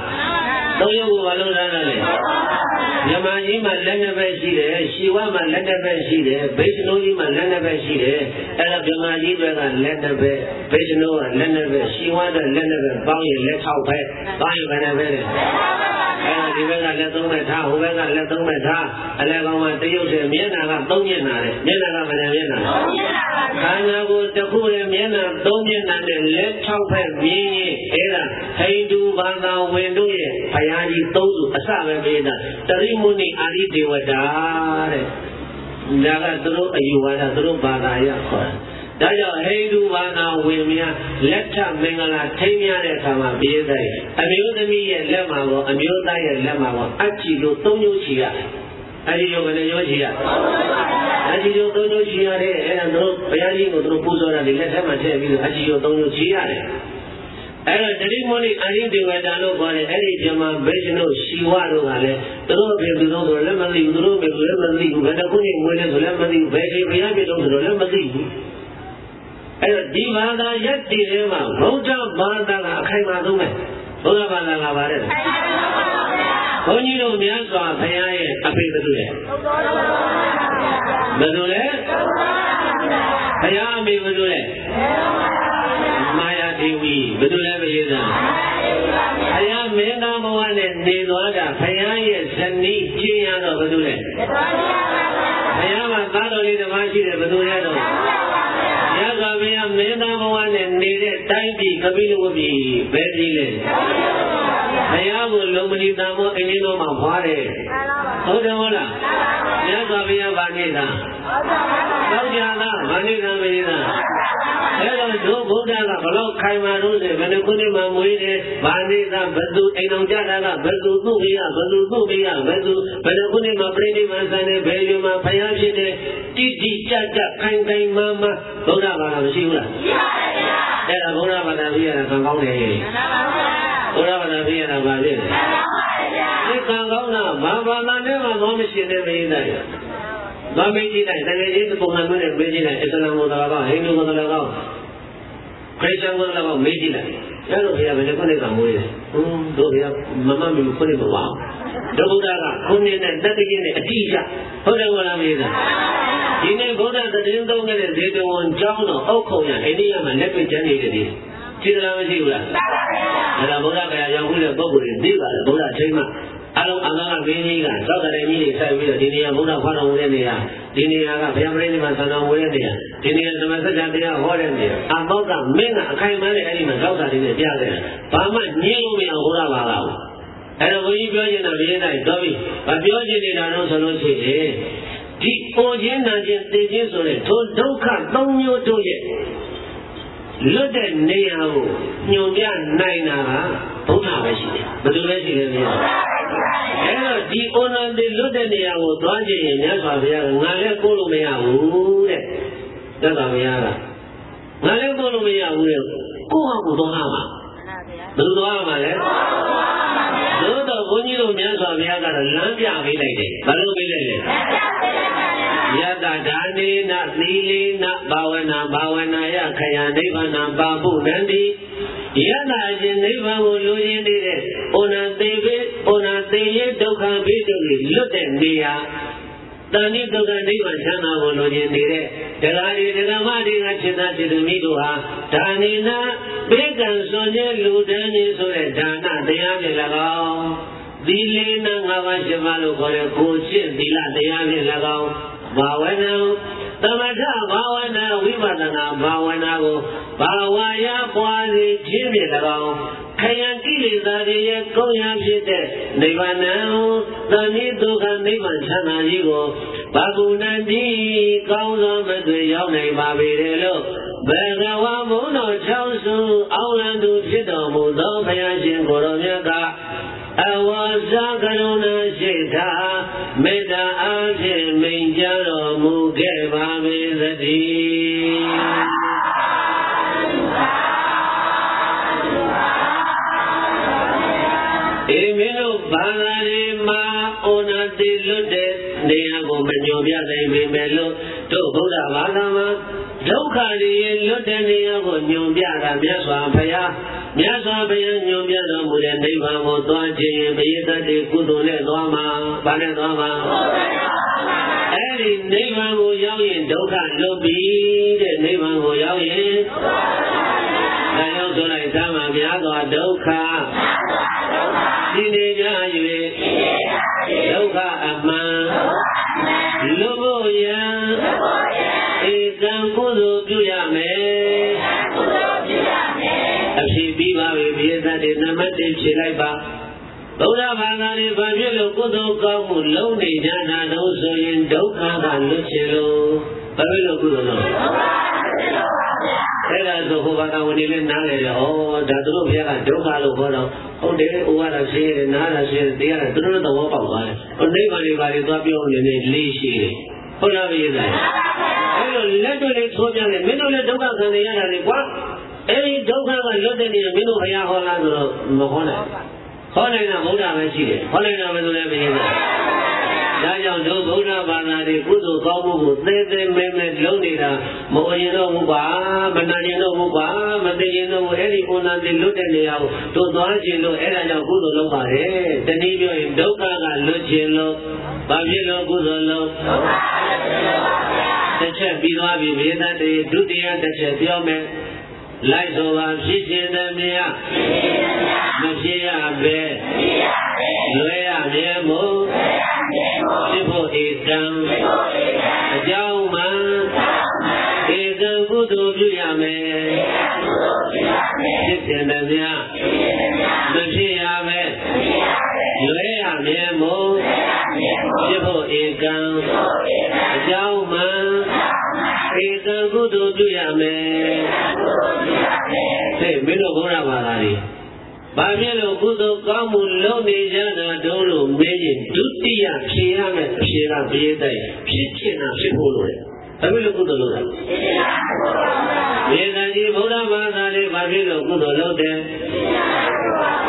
3ရုပ်ကိုဘာလို့ထားတာလဲမြန်မာကြီးမှာလက်နှစ်ဖက်ရှိတယ်ရှီဝမှာလက်နှစ်ဖက်ရှိတယ်ဗိရှ္ဏုကြီးမှာလက်နှစ်ဖက်ရှိတယ်အဲ့ဒါမြန်မာကြီးတွေကလက်နှစ်ဖက်ဗိရှ္ဏုကလက်နှစ်ဖက်ရှီဝကလက်နှစ်ဖက်ပေါင်းရင်လက်6ဖက်ပေါင်းရင်ဘယ်နှဖက်လဲဒီဘက်ကလက်3မဲ့ထားဟိုဘက်ကလက်3မဲ့ထားအလဲကောင်ကတရုတ်ရဲ့မျက်နှာက3မျက်နှာတဲ့မျက်နှာကဘယ်နှမျက်နှာခန္ဓာကိုယ်တစ်ခုရဲ့မျက်နှာ3မျက်နှာနဲ့လက်6ဖက်မြင်းရင်အဲ့ဒါဟိန္ဒူဘာသာဝင်တို့ရဲ့ဘုရားကြီး3စုအစပဲပေးတာတရိမုဏိအာရိဒေဝတာတဲ့ဒါကသူတို့အယူဝါဒသူတို့ဘာသာရခေါ်တာဒါကြောင့်ဟိန္ဒူဘာသာဝင်များလက်ထမင်္ဂလာထိမ်းမြတဲ့အခါမှာပြည့်တဲ့။အမျိုးသမီးရဲ့လက်မှာကောအမျိုးသားရဲ့လက်မှာကောအချီလို့၃မျိုးချီရတယ်။အဲဒီလိုဘယ်နှမျိုးချီရ။အချီလို့၃မျိုးချီရတယ်။အဲ့ဒါတို့ဘုရားကြီးကိုတို့ပူဇော်တာဒီလက်ထက်မှာထည့်ပြီးတော့အချီလို့၃မျိုးချီရတယ်။အဲ့တော့တတိမုဏိအာရိဒေဝတာလို့ခေါ်တယ်အဲ့ဒီပြမဗိရှ္ဏုရှီဝတို့ကလည်းသူတို့အဖေသူတို့ဆိုလည်းမသိဘူးသူတို့မေဆိုလည်းမသိဘူးဘယ်တစ်ခုနဲ့ငွေနဲ့ဆိုလည်းမသိဘူးဘယ်ချိန်ဘုရားပြည့်တော့ဆိုလည်းမသိဘူးအဲ့တော့ဒီဘာသာရက်တည်ထဲမှာဗုဒ္ဓဘာသာကအခိုင်အမာဆုံးပဲဗုဒ္ဓဘာသာကပါတယ်ဘုန်းကြီးတို့များစွာဘုရားရဲ့အဖေဘယ်လိုလဲဘယ်လိုလဲဘုရားအမေဘယ်လိုလဲမာယာဒေဝီဘယ်လိုလဲဘုရားဘုရားမင်းသားဘဝနဲ့နေသွားတာဘုရားရဲ့ဇနီးကျင့်ရတော့ဘယ်လိုလဲဘုရားမှာသားတော်လေးတစ်ပါးရှိတယ်ဘယ်လိုလဲတော့ရသော်ဘုရားမင်းသားဘဝနဲ့နေတဲ့တိုင်းပြည်ကပိလဝပြည်ဘယ်ပြည်လဲဘုရားကိုလုံမဏိတံမောအင်းလေးတော်မှာဖွားတယ်ဟုတ်တယ်ဟုတ်လားရသော်ဘုရားဗာနေတာသောကြတာဗာနေတာမင်းသားအဲ့တော့ဒုဗုဒ္ဓကဘလို့ခိုင်မာလို့ဆိုဘယ်နှခုနှစ်မှမွေးတယ်ဗာနေတာဘယ်သူအိမ်တော်ကြတာကဘယ်သူသူ့ဘေးကဘယ်သူသူ့ဘေးကဘယ်သူဘယ်နှခုနှစ်မှပြိဋိမံဆိုင်တယ်ဘယ်လိုမှဘုရားဖြစ်တယ်တိတိကျကျခိုင်ခိုင်မာမာဗုဒ္ဓဘာသာမရှိဘူးလားရှိပါတယ်ဗျာအဲ့ဒါဗုဒ္ဓဘာသာပြရတာကံကောင်းတယ်မှန်ပါပါဗျာဘုရားဘာသာပြရတာပါဖြစ်တယ်ဒီကံကောင်းတာဘာဘာသာနဲ့မှသွားမရှိတဲ့မိသားစုသွားမေးကြည့်လိုက်တကယ်ကြီးပုံမှန်မျိုးနဲ့မေးကြည့်လိုက်အစ္စလာမ်ဘာသာကောဟိန္ဒူဘာသာကောခရစ်ယာန်ဘာသာကောမေးကြည့်လိုက်အဲ့လိုဘုရားဘယ်လိုခုနှစ်ကမွေးလဲတို့ဘုရားမမမီခုနှစ်မပါဒုဗုဒ္ဓကခုနှစ်နဲ့တက္ကကြီးနဲ့အတိအကျဟုတ်တယ်ဘောလားမေးတာဒီနေ့ဘုရားသတင်းသုံးခဲ့တဲ့ဇေတဝန်ကျောင်းတော်အုတ်ခုံရအိန္ဒိယမှာလက်တွေ့ကျမ်းနေတယ်ဒီကြည့်လားမရှိဘူးလားအဲ့ဒါဘုရားကရောက်ခုတဲ့ပုဂ္ဂိုလ်တွေသိပါတယ်ဘုရားအချိန်မှအလုံးအငါကမင်းကြီးကသောတာရင်ကြီးတွေဆက်ပြီးတော့ဒီနေရာဘုရားဖွာတော်ဝင်တဲ့နေရာဒီနေရာကဘုရားပရိနိဗ္ဗာန်ဆန္ဒဝင်တဲ့နေရာဒီနေရာသမစကြာတရားဟောတဲ့နေရာအဘောကမင်းကအခိုင်အမာနဲ့အဲ့ဒီမှာသောတာရင်နဲ့ပြခဲ့တယ်ဘာမှညင်းလို့မရဘုရားပါလားအဲ့တော့ဘုန်းကြီးပြောချင်တာပြင်းတိုင်းတော့ပြီမပြောချင်နေတာတော့ဆိုလို့ရှိရင်ဒီပေါ်ခြင်းနာခြင်းသိခြင်းဆိုတဲ့ထိုဒုက္ခ၃မျိုးတို့ရဲ့လွတ်တဲ့နေရာကိုညွန်ပြနိုင်တာကဘုရားပဲရှိတယ်ဘယ်သူလဲရှိတယ်ဗျာအဲ့တော့ဒီဩနန္တိလွတ်တဲ့နေရာကိုသွားကြည့်ရင်မြတ်စွာဘုရားကငါလည်းကိုလို့မရဘူးတဲ့မြတ်စွာဘုရားကငါလည်းကိုလို့မရဘူးတဲ့ကိုယ့်ဟာကိုယ်သွားမှာဘယ်လိုသွားမှာလဲသို့တော့ဘုန်းကြီးတို့မြတ်စွာဘုရားကတော့လမ်းပြပေးလိုက်တယ်ဘာလို့ပေးလိုက်လဲယတဒါနေနသီလေနဘာဝနာယခယနိဗ္ဗာန်ပါပုနန္တိယတရှင်နိဗ္ဗာန်ကိုလူရင်းနေတဲ့ဩနသေဘေဩနသေယေဒုက္ခဘေးတို့လွတ်တဲ့နေရာတဏှိဒုက္ခနိဗ္ဗာန်ချမ်းသာကိုလူရင်းနေတဲ့တရားဒီဓမ္မတွေကခြေသားခြေသူမိတို့ဟာဒါနိနာဘေကံစွန်ရဲ့လူတန်းကြီးဆိုတဲ့ဒါနတရားဖြင့်၎င်းသီလေန၅ပါး7ပါးလို့ခေါ်တဲ့ကိုရှင်းသီလတရားဖြင့်၎င်းဘာဝနာသမထဘာဝနာဝိပဿနာဘာဝနာကိုဘာဝရပွားစေခြင်းဖြင့်၎င်းခယံကိလေသာတွေရဲ့ကုံရဖြစ်တဲ့နိဗ္ဗာန်သမိဒုက္ခနိဗ္ဗာန်ချမ်းသာကြီးကိုဘာကုဏံတိကောင်းသောမသွေရောက်နိုင်ပါပေတယ်လို့ဘဂဝါဘုန်းတော်၆စုအောင်လံသူဖြစ်တော်မူသောဘုရားရှင်ကိုယ်တော်မြတ်ကအဝါစာကရုဏာရှိတာမေတ္တာအားဖြင့်မိန့်ကြားတော်မူခဲ့ပါပေသတည်းအေမင်းတို့ဘာသာတွေမှာဩနာတိလွတ်တဲ့နေရာကိုမညွန်ပြနိုင်ပေမဲ့လို့တို့ဗုဒ္ဓဘာသာမှာဒုက္ခတွေလွတ်တဲ့နေရာကိုညွန်ပြတာမြတ်စွာဘုရားညွန်ပြတော်မူတဲ့နိဗ္ဗာန်ကိုသွားခြင်းပရိသတ်တွေကုသိုလ်နဲ့သွားမှာဗာနဲ့သွားမှာအဲ့ဒီနိဗ္ဗာန်ကိုရောက်ရင်ဒုက္ခလွတ်ပြီတဲ့နိဗ္ဗာန်ကိုရောက်ရင်ဒါကြောင့်ဆိုလိုက်သမ်းမှာများစွာဒုက္ခဒီနေကြ၍ဒုက္ခအမှန်လွတ်ဖို့ရန်ဧကံကုသိုလ်ပြုရမယ်အဖြစ်ပြီးပါပြီပြည့်စုံတဲ့နံပါတ်1ဖြေလိုက်ပါဗုဒ္ဓဘာသာတွေဘာဖြစ်လို့ကုသိုလ်ကောင်းမှုလုံးနေကြတာလို့ဆိုရင်ဒုက္ခကလွတ်ချင်လို့ဘာဖြစ်လို့ကုသိုလ်လုံးအဲ့ဒါဆိုဟိုဘာသာဝင်တွေလည်းနားလေတယ်ဩဒါသူတို့ဘုရားကဒုက္ခလို့ခေါ်တော့ဟုတ်တယ်ဥပါဒရှင်းရတယ်နားတာရှင်းတယ်တရားသူတို့သဘောပေါက်သွားတယ်ဟိုနိဗ္ဗာန်တွေဘာတွေသွားပြောနေနေလေးရှိတယ်ဟုတ်လားပြည်သားအဲ့လိုလက်တွေလေးထိုးပြတယ်မင်းတို့လည်းဒုက္ခခံနေရတာလေကွာအဲ့ဒီဒုက္ခကလွတ်တဲ့နေမင်းတို့ဘုရားဟောလားဆိုတော့မဟောနိုင်ဟောနိုင်တာဗုဒ္ဓပဲရှိတယ်ဟောနိုင်တာပဲဆိုလည်းပြည်သားဒါကြောင့်တို့ဗုဒ္ဓဘာသာတွေကုသိုလ်ကောင်းမှုကိုသေးသေးမဲမဲလုံးနေတာမအရင်တော့ဘူးပါမနာရင်တော့ဘူးပါမသိရင်တော့အဲ့ဒီကိုယ်နာတိလွတ်တဲ့နေရာကိုတို့သွားခြင်းလို့အဲ့ဒါကြောင့်ကုသိုလ်လုပ်ပါတယ်တနည်းပြောရင်ဒုက္ခကလွတ်ခြင်းလို့ဘာဖြစ်လို့ကုသိုလ်လုပ်တစ်ချက်ပြီးသွားပြီဝေဒတေဒုတိယတစ်ချက်ပြောမယ်လိုက်ဆိုပါဖြစ်ခြင်းတည်းမြတ်မဖြစ်ရပဲလွယ်ရမြဲမို့ဖြစ်ဖို့ဧကံအကြောင်းမှဧကံကုသိုလ်ပြုရမယ်ဖြစ်ခြင်းတည်းမြတ်မဖြစ်ရပဲလွယ်ရမြဲမို့ဖြစ်ဖို့ဧကံအကြောင်းမှဧကံကုသိုလ်ပြုရမယ်ဟဲ့မင်းတို့ဘုရားဘာသာတွေဘာဖြစ်လို့ကုသိုလ်ကောင်းမှုလုပ်နေကြတာတုံးလို့မေးရင်ဒုတိယဖြေရမယ်ဖြေကပြေးတဲ့ဖြစ်ချင်တာဖြစ်ဖို့လိုတယ်ဘာဖြစ်လို့ကုသိုလ်လုပ်တာမြေတန်ကြီးဘုရားဘာသာတွေဘာဖြစ်လို့ကုသိုလ်လုပ်တယ်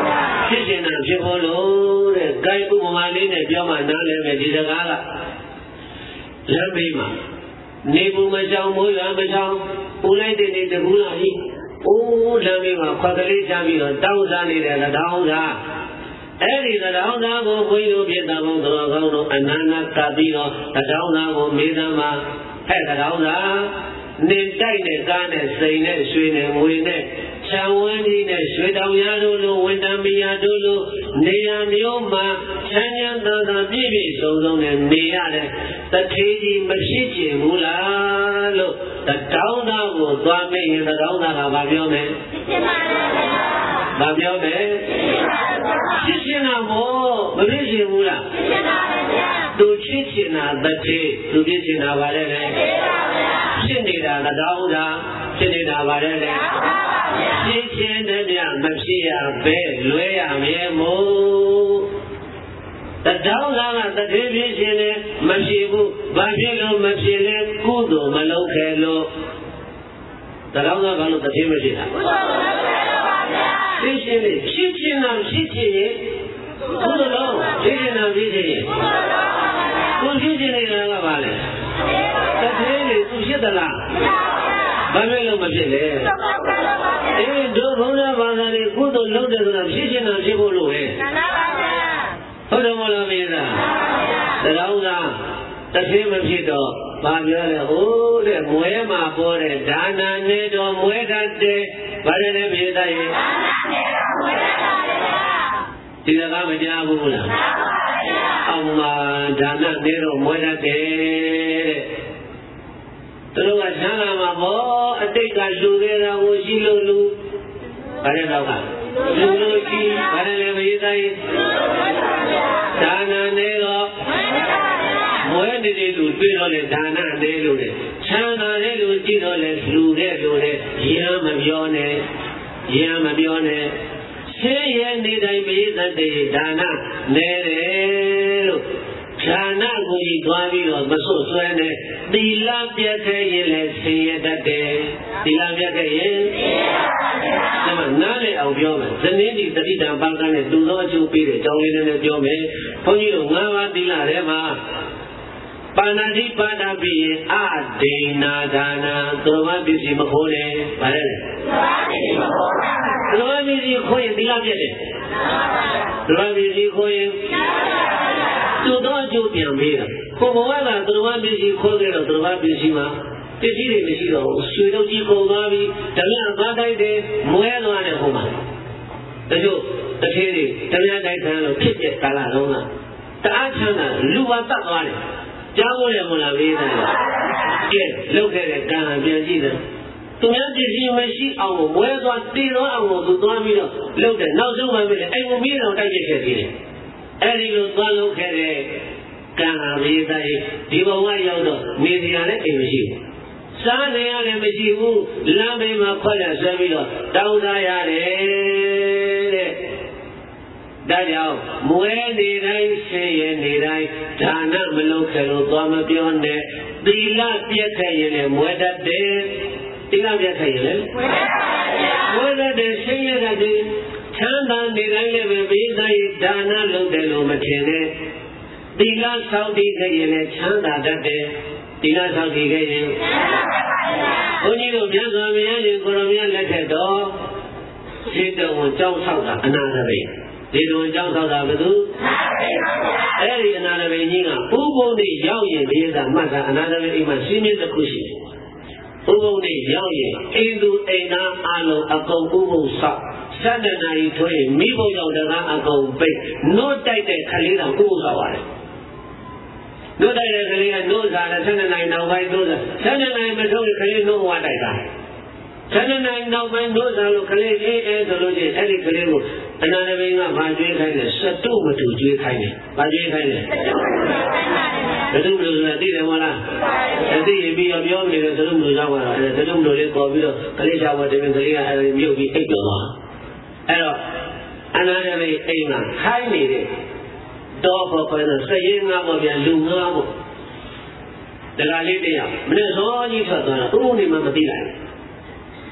ဖြစ်ရှင်တာဖြစ်ဖို့လို့တဲ့ဂိုင်းဥပမာလေးနဲ့ပြောမှနားလည်မယ်ဒီစကားကလမ်းဘေးမှာနေဘူးမချောင်မိုးရွာမချောင်ပူလိုက်တဲ့နေတကူလာကြီးအိုးလမ်းဘေးမှာခွက်ကလေးချပြီးတော့တောင်းစားနေတဲ့တောင်းစားအဲ့ဒီတောင်းစားကိုခွေးတို့ပြတဲ့ဘောတော်ကောင်းတို့အနန္တကပ်ပြီးတော့တောင်းစားကိုမေးသမှာအဲ့တောင်းစားနေတိုက်တဲ့ကားနဲ့စိန်နဲ့ရွှေနဲ့ငွေနဲ့ချံဝန်းကြီးနဲ့ရွှေတောင်ရတို့လိုဝန်တမီယာတို့လိုနေရာမျိုးမှာချမ်းချမ်းသာသာပြည့်ပြည့်စုံစုံနဲ့နေရတဲ့တထေးကြီးမဖြစ်ချင်ဘူးလားလို့တောင်းသားကိုသွားမေးရင်တောင်းသားကဘာပြောမလဲဖြစ်ပါဘူးဘာပြောမလဲဖြစ်ချင်တာမို့မဖြစ်ချင်ဘူးလားဖြစ်ချင်ပါဗျာသူဖြစ်ချင်တာတထေးသူဖြစ်ချင်တာပါလေဖြစ်နေတာတောင်းတာဖြစ်နေတာပါလေဖြစ်ခြင်းတည်းမဖြစ်ရပဲလွဲရမြဲမို့တောင်းလာကတည်းဖြစ်ခြင်းနဲ့မဖြစ်ဘူးဘာဖြစ်လို့မဖြစ်လဲကုသိုလ်မလုပ်ခဲ့လို့တောင်းလာကလို့တည်းမဖြစ်တာဖြစ်ခြင်းနဲ့ဖြစ်ခြင်းနာဖြစ်ခြင်းရဲ့ကုသိုလ်လုံးဖြစ်ခြင်းနာဖြစ်ခြင်းရဲ့ကိုဖြစ်ခြင်းနဲ့ကဘာလဲတည်းလေသူဖြစ်သလားဘာဖြစ်လို့မဖြစ်လဲအေးတို့ဘုရားဘာသာတွေကုသိုလ်လုပ်တယ်ဆိုတာဖြစ်ခြင်းနာဖြစ်ဖို့လို့ပဲဟုတ်တယ်မလားမင်းသားတောင်းသားတသိမဖြစ်တော့ဘာပြောလဲဟိုးတဲ့မွဲမှာပေါ်တဲ့ဒါနာနဲ့တော့မွဲတတ်တယ်ဘာလဲလဲပြေးသားရဲ့ဒါနာနဲ့တော့မွဲတတ်တယ်ဒီစကားမကြားဘူးလားအောင်မှာဒါနနဲ့တော့မွဲတတ်တယ်တဲ့သူတို့ကချမ်းသာမှာပေါ့အတိတ်ကလူခဲ့တာကိုရှိလို့လူဘာလဲတော့ကလူလို့ရှိဘာလဲလဲပြေးသားရဲ့ဒါနာနဲ့တော့မွဲနေတဲ့လူတွေ့တော့လေဒါနနဲ့လို့လေချမ်းသာတဲ့လူကြည့်တော့လေလူတဲ့လူလေရမ်းမပြောနဲ့ရမ်းမပြောနဲ့ဆင်းရဲနေတိုင်းမေးတတ်တဲ့ဒါနနဲ့တယ်လို့ဌာနကိုကြီးသွားပြီးတော့မဆွဆွဲနဲ့သီလပြတ်ခဲ့ရင်လည်းဆင်းရဲတတ်တယ်သီလပြတ်ခဲ့ရင်ဒါမှနားလေအောင်ပြောမယ်ဇနင်းဒီတတိတံပါဠိနဲ့သူသောအကျိုးပေးတယ်ကြောင်းလေးနဲ့ပြောမယ်ဘုန်းကြီးတို့၅ပါးသီလထဲမှာပါဏာတိပါဒပိယအဒိနာဒါနာသုဘပစ္စည်းမခိုးနဲ့ဗါလဲသုဘပစ္စည်းခိုးရင်သီလပြတ်တယ်သုဘပစ္စည်းခိုးရင်သူတော့အကျိုးပြန်ပေးတာကိုဘဝကသုဘပစ္စည်းခိုးကြတော့သုဘပစ္စည်းမှာပစ္စည်းတွေမရှိတော့ရွှေတို့ကြီးကုန်သွားပြီးဓမြသွားတိုက်တယ်မွဲသွားတယ်ဟိုမှာတချို့တစ်ခေတ်တွေဓမြတိုက်ခံလို့ဖြစ်တဲ့ကာလလုံးကတအားချမ်းသာလူပါတတ်သွားတယ်ကြားဖို့လည်းမလားလေးတယ်ကဲလုတ်ခဲ့တဲ့ကံပြန်ကြည့်တယ်သူများပစ္စည်းမရှိအောင်မွဲသွားတည်သွားအောင်သူသွားပြီးတော့လုတ်တယ်နောက်ဆုံးမှပဲအိမ်ကိုမီးတော်တိုက်ပြခဲ့သေးတယ်အဲ့ဒီလိုသွားလုတ်ခဲ့တဲ့ကံလေးတယ်ဒီဘဝရောက်တော့နေစရာလည်းအိမ်မရှိဘူးစားနေရတယ်မရှိဘူးလမ်းဘေးမှာခွက်ရဆွဲပြီးတော့တောင်းစားရတယ်တဲ့ဒါကြောင့်မွဲနေတိုင်းဆင်းရဲနေတိုင်းဒါနမလုပ်ခဲ့လို့သွားမပြောနဲ့သီလပြတ်ခဲ့ရင်လည်းမွဲတတ်တယ်သီလပြတ်ခဲ့ရင်လည်းမွဲတတ်တယ်ဆင်းရဲတတ်တယ်ချမ်းသာနေတိုင်းလည်းပဲဘေးဆိုင်ဒါနလုပ်တယ်လို့မထင်နဲ့သီလဆောက်တည်ခဲ့ရင်လည်းချမ်းသာတတ်တယ်သီလဆောက်တည်ခဲ့ရင်ဘုန်းကြီးတို့မြတ်စွာဘုရားရှင်ကိုရောမြတ်လက်ထက်တော်စေတဝန်ကြောင်းဆောက်တာအနာဂရိဒီလိုကြောင်းဆောက်တာဘယ်သူအဲ့ဒီအနာဂရိကြီးကဥပုံနဲ့ရောက်ရင်ဒီကမှတ်တာအနာဂရိအိမ်မှာရှင်းရှင်းတစ်ခုရှိတယ်ဥပုံနဲ့ရောက်ရင်အိမ်သူအိမ်သားအလုံးအကုန်ဥပုံဆောက်7 နာရီထွေးမိဖို့ရောက်တဲ့ကအကုန်ပိတ်နို့တိုက်တဲ့ခလေးတော်ဥပုံဆောက်ရတယ်နို့တိုက်တဲ့ကလေးကနို့စားတယ်7 နာရီနောက်ပိုင်းနို့စား7 နာရီမထုတ်ရင်ကလေးနို့ဝါတိုက်တာ7 နာရီနောက်ပိုင်းနို့စားလို့ကလေးအေးအေးဆိုလို့ချင်းအဲ့ဒီကလေးကိုအနာရဘိန်းကဗာကျွေးခိုင်းတယ်စတုမတူကျွေးခိုင်းတယ်ဗာကျွေးခိုင်းတယ်ဘယ်လိုလဲဆိုတာသိတယ်မလားသိရင်ပြီးတော့ပြောနေတယ်စတုမတူရောက်လာတယ်စတုမတူလေးပေါ်ပြီးတော့ကလေးချောက်ပေါ်တယ်ကလေးကအဲ့ဒီမြုပ်ပြီးအိပ်တော့အဲ့တော့အနာရဘိန်းအိမ်ကခိုင်းနေတဲ့တော့ပေါ်ပေါ်စရင်ငါပေါ်ပြန်လူငါပေါ့တခါလေးတည်းရမနေ့စောကြီးထွက်သွားတာဥပုံနေမှမသိလိုက်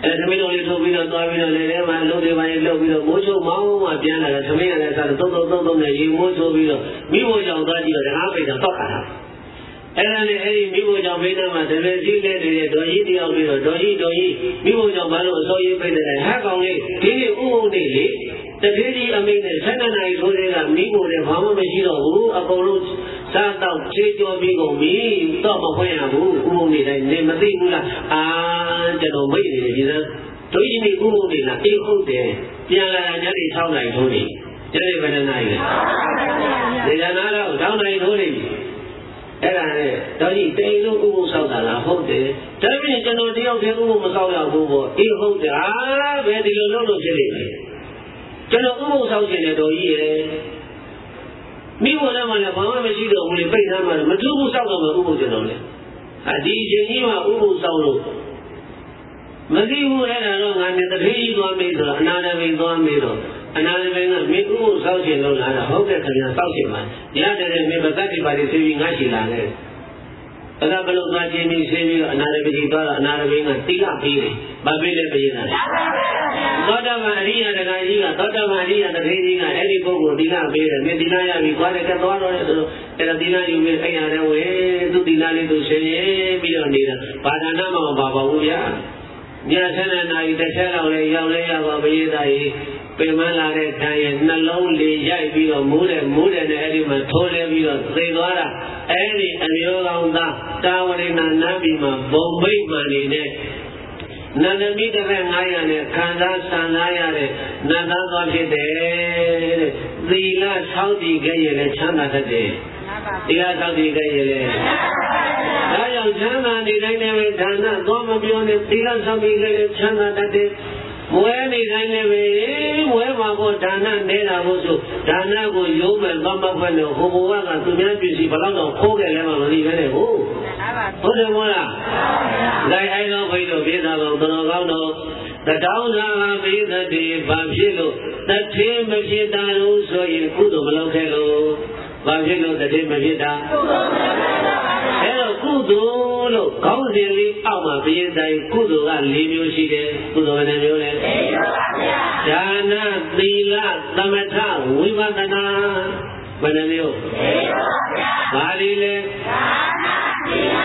သမီးတော်လေးထိုးပြီးတော့သွားပြီးတော့လည်းထဲမှာလုံးတွေပိုင်းလှုပ်ပြီးတော့မိုးချုံမောင်းမှပြန်လာတယ်သမီးရလည်းစားသုံးနဲ့ရေမိုးချိုးပြီးတော့မိဖို့ကြောင့်သွားကြည့်တော့တကားပိတ်တော့တောက်ခါတာအဲ့ဒါနဲ့အဲ့ဒီမိဖို့ကြောင့်ပိတ်တော့မှတပည့်ကြီးလက်နေတဲ့ဒေါ်ကြီးတယောက်ပြီးတော့ဒေါ်ကြီးမိဖို့ကြောင့်ဘာလို့အစိုးရပိတ်တယ်ဟဲ့ကောင်လေးဒီနေ့ဥပုံနေလေတတိကြီးအမိနဲ့7နိုင်ထိုးတဲ့ကမိဖို့လည်းဘာမှမရှိတော့ဘူးအကုန်လုံးစားတော့ခြေကြောပြီးကုန်ပြီတော့မဖွင့်ရဘူးဥပုံနေတိုင်းနေမသိဘူးလားကျွန်တော်မိတ်နေတယ်ဒီစမ်းတို့ကြီးနေဥပုံနေလားအေးဟုတ်တယ်ပြန်လာတာညနေ6နိုင်ထိုးနေညနေဘယ်နှနိုင်လဲဒီကနာတော့6နိုင်ထိုးနေပြီအဲ့ဒါနဲ့တော့ကြီးတိန်လို့ဥပုံဆောက်တာလားဟုတ်တယ်ဒါပေမဲ့ကျွန်တော်တယောက်တည်းဥပုံမဆောက်ရဘူးပေါ့အေးဟုတ်တယ်ဘယ်ဒီလိုလုပ်လို့ဖြစ်လိမ့်မယ်ကျွန်တော်ဥပုံဆောက်ခြင်းနဲ့တော်ကြီးရဲ့မိဘလည်းမလည်းဘာမှမရှိတော့ဘူးလေပိတ်သားမှလည်းမထူးဘူးဆောက်တော့မှဥပုံကျွန်တော်လေဒီအချိန်ကြီးမှာဥပုံဆောက်လို့မသိဘူးအဲ့ဒါတော့ငါနဲ့တတိကြီးသွားမေးဆိုတော့အနာတပိန်သွားမေးတော့အနာတပိန်ကမင်းဥပုံဆောက်ခြင်းလို့လာတာဟုတ်ကဲ့ခင်ဗျာဆောက်ခြင်းပါရတယ်မင်းဗတ်တိပါတိဆေးပြီးငါရှိလာတယ်အဲ့ဒါဘလို့သွားခြင်းပြီးဆေးပြီးတော့အနာတပိန်သွားတော့အနာတပိန်ကတိကပေးတယ်ဗာပေးလဲပေးနေတာသောတပန်အရိယတခါကြီးကသောတပန်အရိယတထေကြီးကအဲ့ဒီပုဂ္ဂိုလ်တိကပေးတယ်မင်းတိကရပြီသွားတယ်ကသွားတော့တယ်ဆိုတော့အဲ့ဒါတိကယူပြီးအဲ့ရတယ်ဝေသူတိကလေးသူဆင်းရဲပြီးတော့နေတာဘာသာနာမှမပါပါဘူးဗျာည7နာရီတစ်ချက်လောက်လေရောက်လဲရပါဘိသားကြီးပြင်မလာတဲ့ခံရဲ့နှလုံးလေးရိုက်ပြီးတော့မိုးတယ်နဲ့အဲ့ဒီမှာထိုးလဲပြီးတော့သေသွားတာအဲ့ဒီအမျိုးကောင်းသားတာဝရိဏနတ်ပြည်မှာဘုံဘိတ်မှန်နေတဲ့နန္ဒမိတပည့်900နဲ့ခံစားဆံစားရတဲ့နတ်သားသွားဖြစ်တယ်တဲ့သီလဆောက်တည်ခဲ့ရလဲချမ်းသာတတ်တယ်သီလဆောက်တည်ခဲ့ရလဲဒါကြောင့်ချမ်းသာနေတိုင်းလည်းဒါနသွားမပြောနဲ့သီလဆောက်တည်ခဲ့လဲချမ်းသာတတ်တယ်မွဲနေတိုင်းလည်းပဲမွဲမှာကိုဒါနနေတာဖို့ဆိုဒါနကိုယုံမဲ့သွားမခွင့်လို့ဟိုဘဝကသူများပြည်စီဘလောက်တော့ခိုးခဲ့လဲမှမသိပဲနဲ့ဟုတ်တယ်မို့လားလိုက်အိုင်တော်ဘိတို့ပြေသာတော်တော်ကောင်းတော်တတောင်းသာပိသတိဘာဖြစ်လို့တထေမဖြစ်တာလို့ဆိုရင်ကုသိုလ်မလုပ်ခဲ့လို့ဘာဖြစ်လို့တထေမဖြစ်တာအဲ့တော့ကုသိုလ်လို့ခေါင်းစဉ်လေးအောက်မှာပြည့်တိုင်းကုသိုလ်က၄မျိုးရှိတယ်ကုသိုလ်ကလည်းမျိုးလဲ၄မျိုးပါဗျာဒါနသီလသမထဝိပဿနာဘယ်နှမျိုး၄မျိုးပါဗျာဘာတွေလဲဒါနသီလ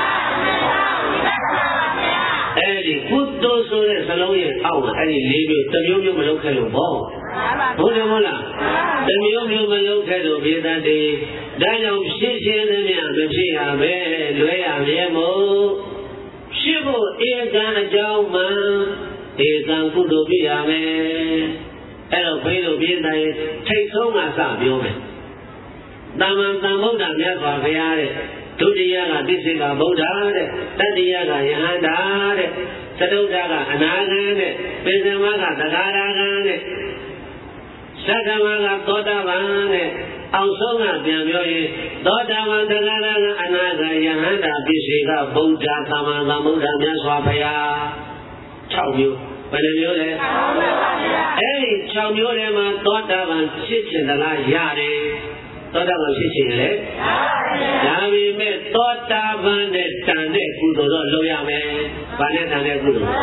အဲ့ဒီကုသိုလ်ဆိုတဲ့စလုံးရဲ့အောက်မှာအဲ့ဒီ၄မျိုးတစ်မျိုးမျိုးမလုပ်ခဲ့လို့ပေါ့ဟုတ်တယ်မဟုတ်လားတစ်မျိုးမျိုးမလုပ်ခဲ့လို့ပြေတတ်တယ်ဒါကြောင့်ဖြစ်ခြင်းသမျှမဖြစ်ရပဲလွဲရမြဲမို့ဖြစ်ဖို့ဧကံအကြောင်းမှဧကံကုသိုလ်ပြရမယ်အဲ့တော့ဘိတို့ပြေတတ်ရင်ထိတ်ဆုံးကစပြောမယ်သမ္မာသမ္ဗုဒ္ဓမြတ်စွာဘုရားတဲ့ဒုတိယကတိစ္ဆေကဗုဒ္ဓတဲ့တတိယကယဟန္တာတဲ့သတုဒ္ဓကအနာဂံတဲ့ပိစမကသဂါရဂံတဲ့သက္ကမကသောတာပန်တဲ့အောက်ဆုံးကပြန်ပြောရင်သောတာပန်သဂါရဂံအနာဂံယဟန္တာတိစ္ဆေကဗုဒ္ဓသမ္မာသမ္ဗုဒ္ဓမြတ်စွာဘုရား6မျိုးဘယ်လိုမျိုးလဲ6မျိုးပါဗျာအဲ့ဒီ6မျိုးထဲမှာသောတာပန်ဖြစ်ခြင်းသလားရတယ်သောတာပန်ဖြစ်ခြင်းလေဒါပေမဲ့သောတာပန်နဲ့တန်တဲ့ကုသိုလ်တော့လုပ်ရမယ်။ဘာနဲ့တန်တဲ့ကုသိုလ်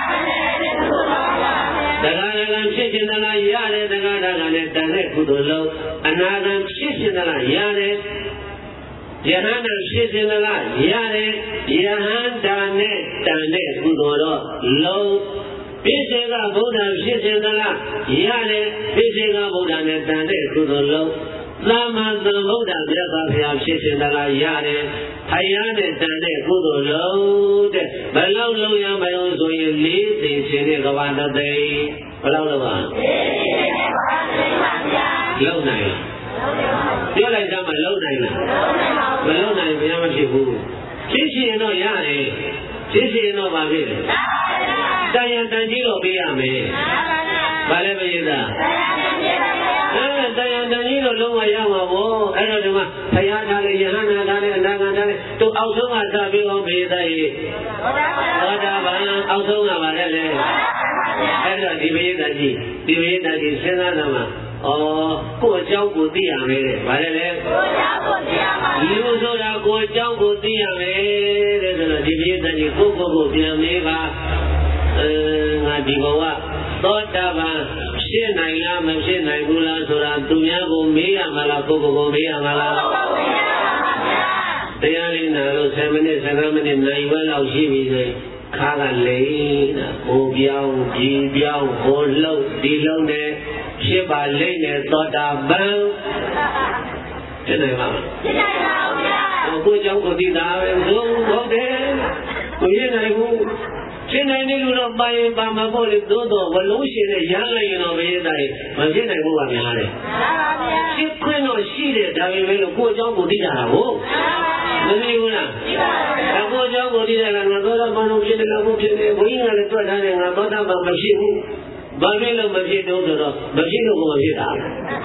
သဂါရကံဖြစ်ခြင်းသလားရတယ်သဂါရကံနဲ့တန်တဲ့ကုသိုလ်လုပ်အနာဂံဖြစ်ခြင်းသလားရတယ်ယဟန္တာဖြစ်ခြင်းသလားရတယ်ယဟန္တာနဲ့တန်တဲ့ကုသိုလ်တော့လုပ်ပိစေကဗုဒ္ဓဖြစ်ခြင်းသလားရတယ်ပိစေကဗုဒ္ဓနဲ့တန်တဲ့ကုသိုလ်လုပ်သမ္မာသမ္ဗုဒ္ဓမြတ်စွာဘုရားဖြစ်ခြင်းသလားရတယ်။ဖယားနဲ့တန်တဲ့ကုသိုလ်လုံးတဲ့ဘယ်လောက်လုံးရမလို့ဆိုရင်၄သိန်းရှင်တဲ့ကဘာတသိန်းဘယ်လောက်လုံးပါ၄သိန်းနဲ့ကဘာတသိန်းပါဗျာလုံးနိုင်ပြောလိုက်ကြမှာလုံးနိုင်လားမလုံးနိုင်ဘယ်မှဖြစ်ဘူးဖြစ်ရှင်တော့ရတယ်ဖြစ်ရှင်တော့ပါပြီတန်ရန်တန်ကြီးတော့ပေးရမယ်ဘာလဲပြေးသားတရားတန်ကြီးတို့လုံးဝရမှာပေါ့အဲ့တော့ဒီမှာဘုရားထားလေယဟန္တာထားလေအနာဂံထားလေသူအောက်ဆုံးကစပြီးအောင်ပြေးသားရေသောတာပန်အောက်ဆုံးကပါလေအဲ့တော့ဒီပြေးသားကြီးစဉ်းစားနာမှာကိုယ်အကြောင်းကိုသိရမယ်တဲ့ဗါလဲလေကိုယ်အကြောင်းကိုသိရပါဘူးလူဆိုတာကိုယ်အကြောင်းကိုသိရမယ်တဲ့ဆိုတော့ဒီပြေးသားကြီးကိုပြန်မေးပါငါဒီဘဝသောတာပန်ဖြစ်နိုင်လားမဖြစ်နိုင်ဘူးလားဆိုတာသူများကိုမေးရမှာလားကိုယ်ကိုမေးရမှာလားတရားလေးနာလို့7မိနစ်15မိနစ်နိုင်ဝဲလောက်ရှိပြီဆိုခါကလိမ့်တာဟိုပြောင်းဒီပြောင်းဟိုလှုပ်ဒီလှုပ်နဲ့ဖြစ်ပါလိမ့်နဲ့သောတာပန်ဖြစ်နိုင်ပါမလားဖြစ်နိုင်ပါဘူးဗျာကိုเจ้าကိုသိတာပဲဟုတ်တယ်ကိုရနိုင်ဘူးဖြစ်နိုင်တယ်လို့တော့ပါရင်ပါမှာပေါ့လေသို့တော့ဝလုံးရှင်နဲ့ရမ်းလိုက်ရင်တော့ဘယ်ရတဲ့မဖြစ်နိုင်ဘူးပါများတယ်မှန်ပါဗျာဖြစ်ခွင့်တော့ရှိတယ်ဒါပေမဲ့လို့ကိုเจ้าကိုသိတာဟုတ်မသိဘူးလားသိပါပါဘုရားကိုเจ้าကိုသိတယ်ကငါသောတာပန်လို့ဖြစ်တယ်လို့ဖြစ်တယ်ဘုန်းကြီးကလည်းတွက်ထားတယ်ငါသောတာပန်မဖြစ်ဘူးဘာဖြစ်လို့မဖြစ်တော့ဆိုတော့မဖြစ်လို့ကိုမဖြစ်တာ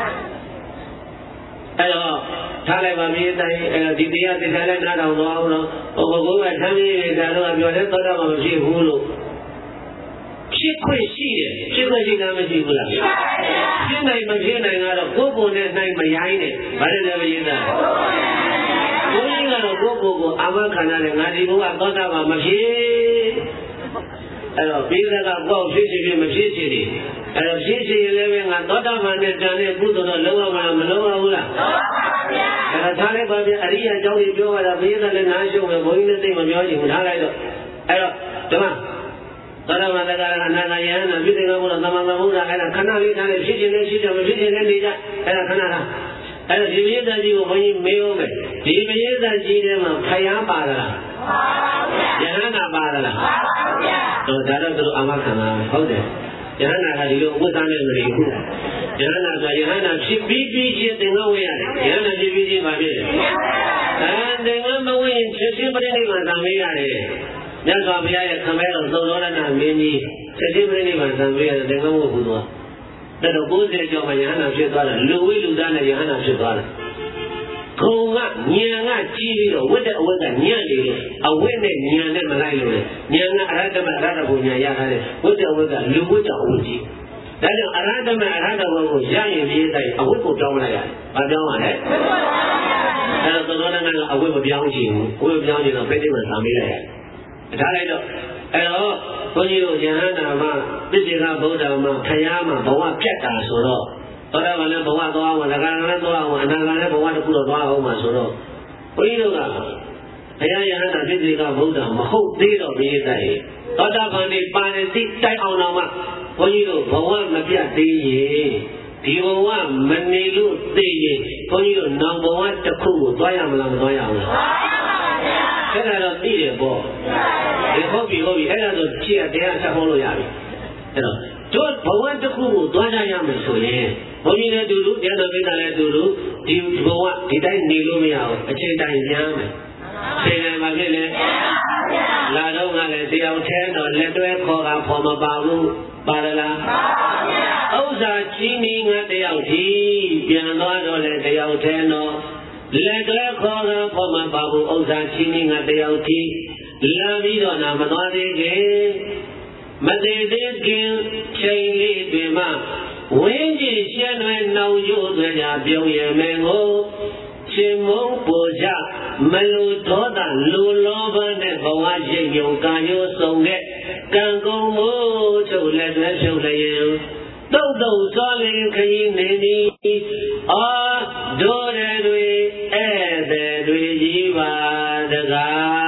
အဲ့တော့ထားလိုက်ပါမြေတိုင်းဒီတရားသိတယ်လည်းနားထောင်သွားအောင်တော့ဘုရားကထမ်းပြီးဒါတော့ပြောတယ်သောတာပန်မဖြစ်ဘူးလို့ဖြစ်ခွင့်ရှိတယ်ဖြစ်ခွင့်ရှိတာမရှိဘူးလားဖြစ်ပါဘူးဖြစ်နိုင်မဖြစ်နိုင်ကတော့ကိုယ်ကိုယ်နဲ့နိုင်မရိုင်းနဲ့ဗါတယ်လည်းမရင်းတာဘုန်းကြီးကတော့ကိုယ့်ကိုယ်ကိုအာမခံရတယ်ငါဒီဘုရားသောတာပန်မဖြစ်အဲ့တော့ပြီးတဲ့ကကိုယ်ဖြစ်ဖြစ်မဖြစ်ချင်တယ်အဲ့တော့ဖြစ်ချင်ရင်လည်းငါသောတာပန်နဲ့တန်တဲ့ကုသိုလ်တော့လုံးဝမလားမလုံးဝဘူးလားလုံးဝပါဗျာအဲ့ဒါထားလိုက်ပါဗျာအရိယာကျောင်းကြီးပြောရတာဘုရားလည်းနားရှုံးမယ်ဘုန်းကြီးလည်းသိမပြောချင်ဘူးထားလိုက်တော့အဲ့တော့ဓမ္မသောတာပန်တရားကအနာဂတ်ယဟနာဖြစ်တယ်လို့သမ္မာသမ္ဗုဒ္ဓအဲ့ဒါခဏလေးထားလိုက်ဖြစ်ချင်လည်းဖြစ်တယ်မဖြစ်ချင်လည်းနေကြအဲ့ဒါခဏလားအဲ့တော့ဒီပရိသတ်ကြီးကိုဘုန်းကြီးမေးဦးမယ်ဒီပရိသတ်ကြီးထဲမှာဖယားပါလားပါပါဗျာယဟနာပါလားပါပါဗျာတော့ဒါတော့သူတို့အမခံတာဟုတ်တယ်ယဟနာကဒီလိုဥပ္ပဒါနဲ့မနေဘူးယဟနာဆိုယဟနာဖြစ်ပြီးချင်းသင်္ကန်းဝေးရတယ်ယဟနာဖြစ်ပြီးချင်းပါဖြစ်တယ်သင်္ကန်းမဝေးရင်ချက်ချင်းပြိဋိဘံသံမေးရတယ်မြတ်စွာဘုရားရဲ့ခမဲတော်သုံးတော်ရဏမင်းကြီးချက်ချင်းပြိဋိဘံသံမေးရတယ်သင်္ကန်းဝေးဘူးတော့တဲ့တော့90ကျော်မှယဟနာဖြစ်သွားတယ်လူဝိလူသားနဲ့ယဟနာဖြစ်သွားတယ်ခုံကဉာဏ်ကကြီးပြီးတော့ဝိတ္တအဝိကညံ့နေတယ်အဝိနဲ့ဉာဏ်နဲ့မလိုက်လို့လေဉာဏ်ကအရဟတမအရဟတဘုံဉာဏ်ရထားတယ်ဝိတ္တအဝိကလူဝိတ္တအဝိကြီးဒါကြောင့်အရဟတမအရဟတဘုံကိုရရင်ပြည့်တိုင်းအဝိကိုတောင်းလိုက်ရတယ်။ဘာပြောင်းရလဲ။အဲ့တော့သောတာပန်ကအဝိမပြောင်းချင်ဘူး။ဝိမပြောင်းချင်တော့ပြိဋိဘံသာမေးလိုက်ရတယ်။ထားလိုက်တော့အဲ့တော့ဘုန်းကြီးတို့ယဟန္တာမှာသစ္စေကဗုဒ္ဓမှာခရမှာဘဝပြတ်တာဆိုတော့သောတာပန်လည်းဘဝသွားအောင်သက္ကာလည်းသွားအောင်အနာဂတ်လည်းဘဝတစ်ခုတော့သွားအောင်မှာဆိုတော့ဘုန်းကြီးတို့ကဘုရားယဟန္တာသစ္စေကဗုဒ္ဓမဟုတ်သေးတော့ဘိသိက်သောတာပန်နေပါနေသိတိုက်အောင်တော့မှဘုန်းကြီးတို့ဘဝမပြတ်သေးရင်ဒီဘဝမနေလို့သိရင်ဘုန်းကြီးတို့နောက်ဘဝတစ်ခုကိုသွားရမလားမသွားရဘူးလားအဲ့ဒါတော့သိတယ်ပေါ့ဒီဟုတ်ပြီအဲ့ဒါဆိုကြည့်ရတရားဆက်ဟောလို့ရပြီအဲ့တော့တို့ဘဝတစ်ခုကိုသွားကြရမယ်ဆိုရင်ဘုန်းကြီးလည်းတူတူတရားတော်ပိဋကလည်းတူတူဒီဘဝဒီတိုင်းနေလို့မရဘူးအချိန်တိုင်းညမ်းမယ်ချိန်တိုင်းမှာဖြစ်လေလာတော့ကလည်းတရားထဲတော့လက်တွဲခေါ်တာဖော်မပါဘူးပါလားပါပါဗျာဥစ္စာချင်းကြီးငါတယောက်ဒီပြန်သွားတော့လေတယောက်ထဲတော့လက်တွဲခေါ်တာဖော်မပါဘူးဥစ္စာချင်းကြီးငါတယောက်ဒီလာပြီးတော့နာမသွားသေးခင်မသေးသေးခင်ချိန်လေးတွင်မှဝင်းကြီးရှင်းလွယ်နှောင်ကျိုးသွဲကြပြုံးရမယ်ကိုရှင်မုံပူကြမလူဒေါသလူလောဘနဲ့ဘဝရိပ်ယုံကာယိုးဆုံးခဲ့ကံကုန်မှုချုပ်လက်တွဲဖြုတ်လျင်တုတ်တုတ်စောလင်ခရီးနေသည်အာဒိုရတွေဧည့်သည်တွေကြီးပါတကား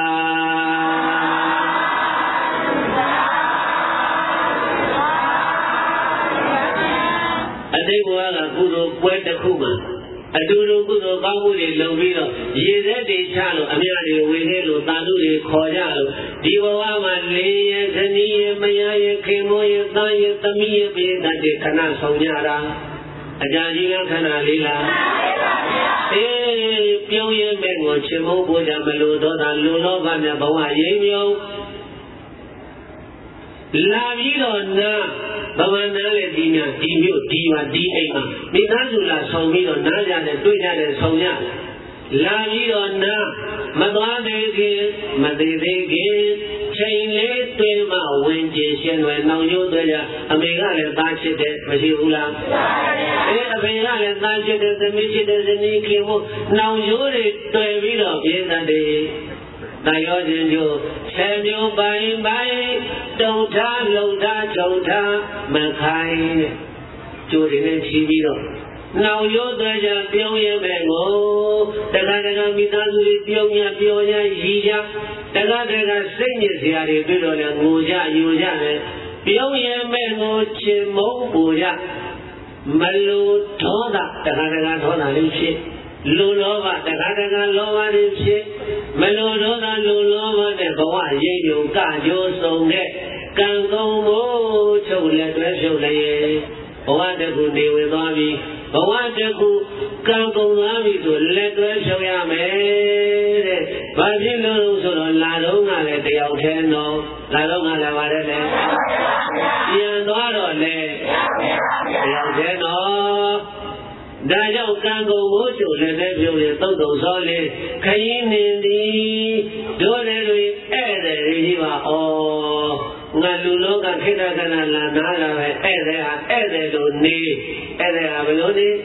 အတိတ်ဘဝကကုသိုလ်ပွဲတစ်ခုမှာအတူတူကုသိုလ်ကောင်းမှုတွေလုပ်ပြီးတော့ရေသက်တွေချလို့အမြတွေဝေခဲ့လို့တာတုတွေခေါ်ကြလို့ဒီဘဝမှာလေးရခဏီရမယားရခင်မောရသားရသမီးရပိဋကတွေခဏဆောင်ကြတာအကြကြီးကခဏလေးလားအေးပြုံးရမဲ့ကိုချင်ဖို့ကိုကြမလို့တော့တာလူလောဘနဲ့ဘဝရိပ်မြုံလာပြီးတော့နာဘဝနာလည်းဒီများဒီမျိုးဒီပါဒီအိမ်မှာမိသားစုလာဆောင်ပြီးတော့နားကြတယ်တွေ့ကြတယ်ဆောင်ကြလာပြီးတော့နာမသွားသေးခင်မသေးသေးခင်ချိန်လေးတွင်မှဝင်ကြရှင်ွယ်နှောင်ရိုးတွေအမေကလည်းသားချစ်တယ်မရှိဘူးလားအေးအမေကလည်းသားချစ်တယ်သမီးချစ်တယ်ဇနီးခင်ဖို့နှောင်ရိုးတွေတွေ့ပြီးတော့ပြင်းတတ်တယ်တာယောခြင်းကျိုးဆယ်မျိုးပိုင်းပိုင်းတုံထားလုံထားချုံထားမခိုင်းတဲ့ကျိုးတွေနဲ့ချီပြီးတော့နောက်ရိုးသွားကြပြုံးရမယ်ကိုတခါတခါမိသားစုတွေပြုံးရပြောရရည်ရတခါတခါစိတ်ညစ်စရာတွေတွေ့တော့လည်းငိုကြယူကြတယ်ပြုံးရမယ်ကိုချင်မုန်းပူကြမလူဒေါသတခါတခါဒေါသလေးဖြစ်လူလောဘတခါတခါလောဘလေးဖြစ်မလူဒေါသလူလောဘနဲ့ဘဝရိပ်ယုံကကြိုးစုံတဲ့ကံကုန်မို့ချုပ်လက်တွဲဖြုတ်လည်းဘဝတခုနေဝင်သွားပြီဘဝတခုကံကုန်သွားပြီဆိုလက်တွဲဖြုတ်ရမယ်တဲ့။ဘာဖြစ်လို့ဆိုတော့လာတော့ကလည်းတယောက်တည်းတော့လာတော့ကလည်းပါတယ်လေ။ပြန်သွားတော့လေတယောက်တည်းတော့ဒါကြောင့်ကံကုန်မို့ချုပ်လက်တွဲဖြုတ်ရင်သုတ်တုံစောလေးခရင်နေသည်တို့တယ်တွေဧည့်သည်ကြီးပါဩငါလူလောကခိတ္တကနာလာနာလာပဲဧည့်သည်ဟာဧည့်သည်လို့နေဧည့်သည်ဟာဘယ်လိုနေဧည့်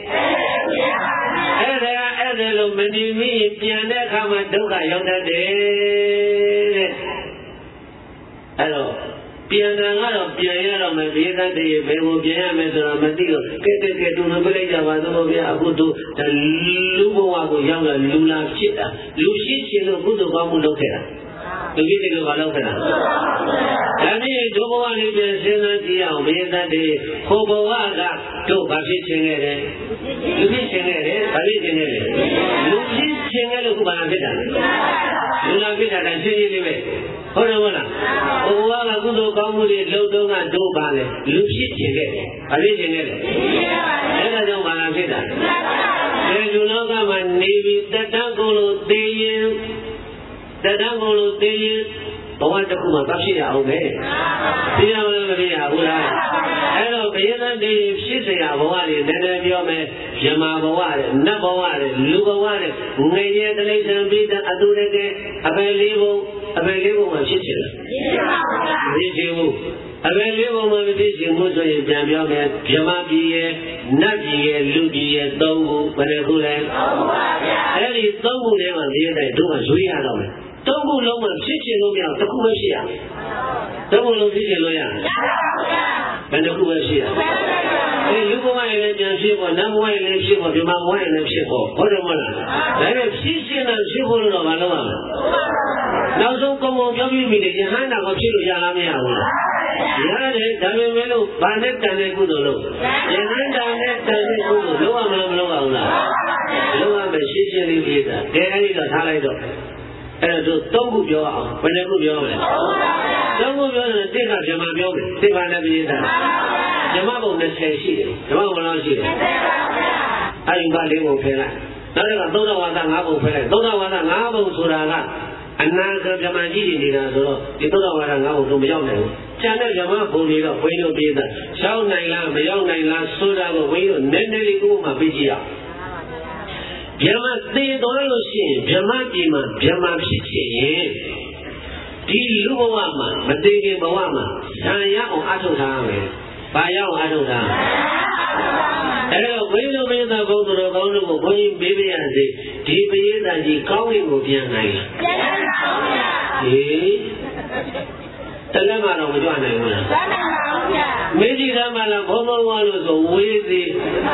သည်လို့မနေမိပြန်တဲ့အခါမှာဒုက္ခရောက်တတ်တယ်တဲ့အဲ့တော့ပြန်တာကတော့ပြန်ရတော့မယ်ဘေးသတ်တွေဘယ်ကိုပြန်ရမယ်ဆိုတော့မသိတော့ကဲတူမပြလိုက်ကြပါသောဗျာအခုတို့လူဘဝကိုရောက်လာလူလာဖြစ်တာလူရှိခြင်းလို့ကုသိုလ်ကောင်းမှုလုပ်ခဲ့တာလူကြီးတွေကဘာလုပ်ခဲ့တာဒါဖြင့်ဒုဘဝလေးပြန်စဉ်းစားကြည့်အောင်ဘေးသတ်တွေဟိုဘဝကတို့ဘာဖြစ်ခြင်းခဲ့တယ်လူဖြစ်ခြင်းခဲ့တယ်ဘာဖြစ်ခြင်းခဲ့တယ်လူဖြစ်ခြင်းခဲ့လို့ခုဘာဖြစ်တာလူလာဖြစ်တာရှင်းရှင်းလေးပဲဟုတ်တယ်မလားဘဝကကုသိုလ်ကောင်းမှုတွေလုပ်တော့ကတို့ပါလေလူဖြစ်ခြင်းခဲ့တယ်ဘာဖြစ်ခြင်းခဲ့တယ်အဲ့ဒါကြောင့်ဘာလာဖြစ်တာဒီလူလောကမှာနေပြီးတတန်းကိုလို့သိရင်တတန်းကိုလို့သိရင်ဘဝတစ်ခုမှာသတ်ဖြစ်ရအောင်ပဲသိရမလားမသိရဘူးလားအဲ့တော့ဘယင်းတဲ့ဖြစ်เสียဘဝတွေနည်းနည်းပြောမယ်ယမဘဝတွေနတ်ဘဝတွေလူဘဝတွေငရေတိရစ္ဆာန်ပိဋကအတုရကအပယ်လေးဘုံမှာဖြစ်ချင်တယ်ဖြစ်ချင်ဘူးအပယ်လေးဘုံမှာဖြစ်ချင်မှုဆိုရင်ပြန်ပြောမယ်ယမပြည်ရဲ့နတ်ပြည်ရဲ့လူပြည်ရဲ့သုံးခုဘယ်နှခုလဲသုံးခုပါဗျာအဲ့ဒီသုံးခုထဲမှာဒီတိုင်းတို့ကရွေးရတော့မယ်သုံးခုလုံးမှာဖြစ်ချင်လို့မရဘူးတစ်ခုပဲဖြစ်ရသုံးခုလုံးဖြစ်ချင်လို့ရဘယ်တစ်ခုပဲဖြစ်ရအဲလူဘဝရဲ့လည်းပြန်ဖြစ်ဖို့နတ်ဘဝရဲ့လည်းဖြစ်ဖို့ဒီမှာဘဝရဲ့လည်းဖြစ်ဖို့ဟုတ်တယ်မဟုတ်လားဒါနဲ့ဖြစ်ရှင်တာဖြစ်ဖို့လို့တော့မလုပ်ရဘူးနောက်ဆုံးကုံကုံပြောပြမိတယ်ယဟန္တာကိုဖြစ်လို့ရလားမရဘူးလားရတယ်ဒါပေမဲ့လို့ဗာနဲ့တန်တဲ့ကုသိုလ်လို့ယဟန္တာနဲ့တန်တဲ့ကုသိုလ်လုပ်ရမလားမလုပ်ရဘူးလားလုပ်ရမယ်ရှင်းရှင်းလေးပြေးတာကဲအဲ့ဒီတော့ထားလိုက်တော့အဲ့တော့သုံးခုပြောအောင်ဘယ်နှခုပြောမလဲသုံးခုပြောရင်တိကဗြဟ္မာပြောမယ်တိပါနဲ့ပြေးတာဗြဟ္မာဘုံ20ရှိတယ်ဗြဟ္မာဘုံလောက်ရှိတယ်အဲ့ဒီပါလေးကိုဖယ်လိုက်နောက်တစ်ခါသုဒ္ဓဝါဒ5ဘုံဖယ်လိုက်သုဒ္ဓဝါဒ5ဘုံဆိုတာကအနာဂတ်ဗြဟ္မာကြီးနေတာဆိုတော့ဒီသုဒ္ဓဝါဒ5ဘုံတော့မရောက်နိုင်ဘူးကျန်တဲ့ဗြဟ္မာဘုံတွေတော့ဘိန်းတို့ပြေးတာရောက်နိုင်လားမရောက်နိုင်လားဆိုတာကိုဘိန်းတို့နည်းနည်းလေးကိုမှပြေးကြည့်ရအောင်ဗြဟ္မာသေသွားလို့ရှိရင်ဗြဟ္မာပြည်မှာဗြဟ္မာဖြစ်ချင်ဒီလူဘဝမှာမသိခင်ဘဝမှာဇာရအောင်အထုတ်ထားရမယ်။ဘာရအောင်အထုတ်ထား။အဲ့တော့ဘုန်းကြီးတို့ဘုရားဘုန်းတော်ကောင်းတို့ကိုဘုန်းကြီးပေးပြရစေဒီပရိသတ်ကြီးကောင်းရင်ကိုပြန်နိုင်လား။ပြန်နိုင်ပါဘူးဗျာ။ဟေးတလက်မှတော့မကြွနိုင်ဘူးလား။ကြွနိုင်ပါဘူးဗျာ။မေကြီးကမှလည်းဘုံဘုံဝါလို့ဆိုဝေးသေး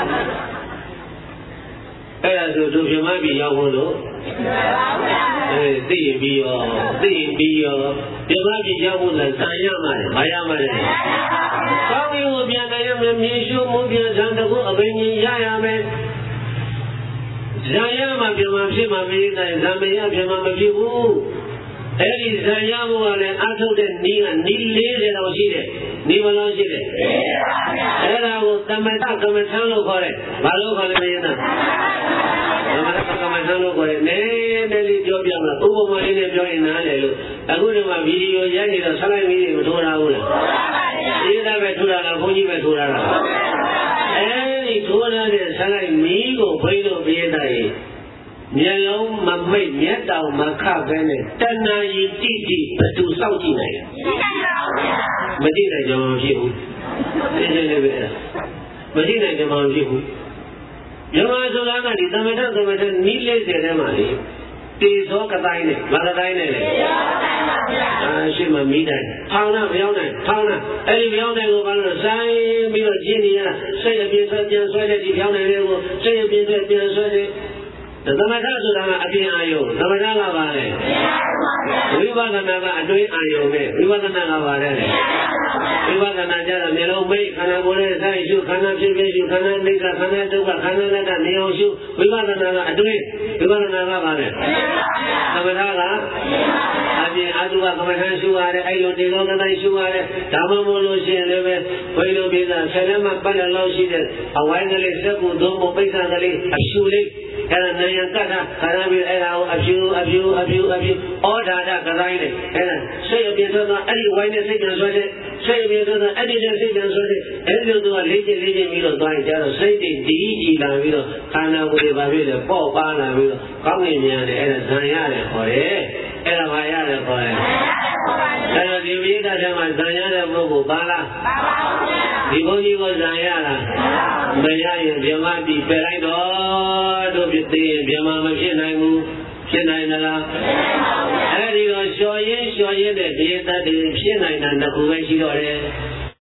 အဲ့ဒါဆိုသူဗြဟ္မာပြည်ရောက်ဖို့လို့သိရင်ပြီးရောဗြဟ္မာပြည်ရောက်ဖို့လည်းဇာရမှာလေမရမှာလေကောင်းရင်ကိုပြန်နိုင်ရမယ်မြေရှုမှုပြန်ဇံတခုအပင်ကြီးရရမယ်ဇာရမှာဗြဟ္မာဖြစ်မှာမင်းတိုင်းဇာမရဗြဟ္မာမဖြစ်ဘူးအဲ့ဒီဇာရဘုရားလည်းအထုတ်တဲ့နီးကနီး40တောင်ရှိတယ်နီးဘယ်လောက်ရှိတယ်အဲ့ဒါကိုသမထကမ္မထံလို့ခေါ်တယ်ဘာလို့ခေါ်လဲမင်းသားသမထကမ္မထံလို့ခေါ်တယ်နည်းနည်းလေးပြောပြမလားဥပမာလေးနဲ့ပြောရင်နားလေလို့အခုဒီမှာဗီဒီယိုရိုက်နေတော့ဆက်လိုက်ပြီးမထိုးရဘူးလားအေးဒါပဲထိုးရလားဘုန်းကြီးပဲထိုးရတာအဲ့ဒီထိုးရတဲ့ဆက်လိုက်မီးကိုဘိန်းလို့ပြေးတာရင်မျက်လုံးမမိတ်မျက်တောင်မခပဲနဲ့တဏှာယီတိတိဘသူစောင့်ကြည့်နိုင်မကြည့်နိုင်ကြမှာမဖြစ်ဘူးသိနေလေပဲမကြည့်နိုင်ကြမှာမဖြစ်ဘူးမြမဆိုတာကဒီသမထနီး40ထဲမှာလေ Tì số cái tay này, và cái tay này này. Xin mà mỹ này, thao nào béo này, thao nào. Ấy béo này của bạn là sai, bây giờ chi này là xây ở biên xoay này thì béo này đây của xây ở biên xoay này. Tâm ta số là ở biên ai yêu, tâm ta là bà này. Vipasana là ở đây ai yêu này, Vipasana là bà này. Vipasana chắc là mình lâu mấy, khả năng bố này sai siêu, khả năng phiên siêu, khả năng ninh khả năng đâu cả, khả năng là cả nhiều siêu. Vipasana là ở đây, Vipasana là bà này. Tâm ta là Aji aduwa kamahan shuare ayo dilo kana shuare dhamma lo shin le be bhai lo bi da salam ma pat lo shi de awai ngale sakku domo paisa ngale ashu le era nayan kata khara bi era abyu odada kadai le era sai abin so da ai wai ne sai kan so de sai abin so da ai de sai kan so de ai lo to leje mi lo twai ja lo sai de di ji la bi lo khana ko de ba bi le paw pa la bi lo kaung ni myan de era zan ya le kho deအဲ့ဒါဘာရတယ်ခေါ်လဲအဲ့တော့ဒီဝိဒ္ဓထဲမှာဇံရတဲ့ပုဂ္ဂိုလ်ပါလားဒီဘုန်းကြီးကိုဇံရလားမရရင်ဗြဟ္မတိပယ်လိုက်တော့တို့ဖြစ်သေးရင်ဗြဟ္မမဖြစ်နိုင်ဘူးဖြစ်နိုင်သလားအဲ့ဒီတော့လျှော်ရင်းတဲ့ဒီတတ်တွေဖြစ်နိုင်တာတစ်ခုပဲရှိတော့တယ်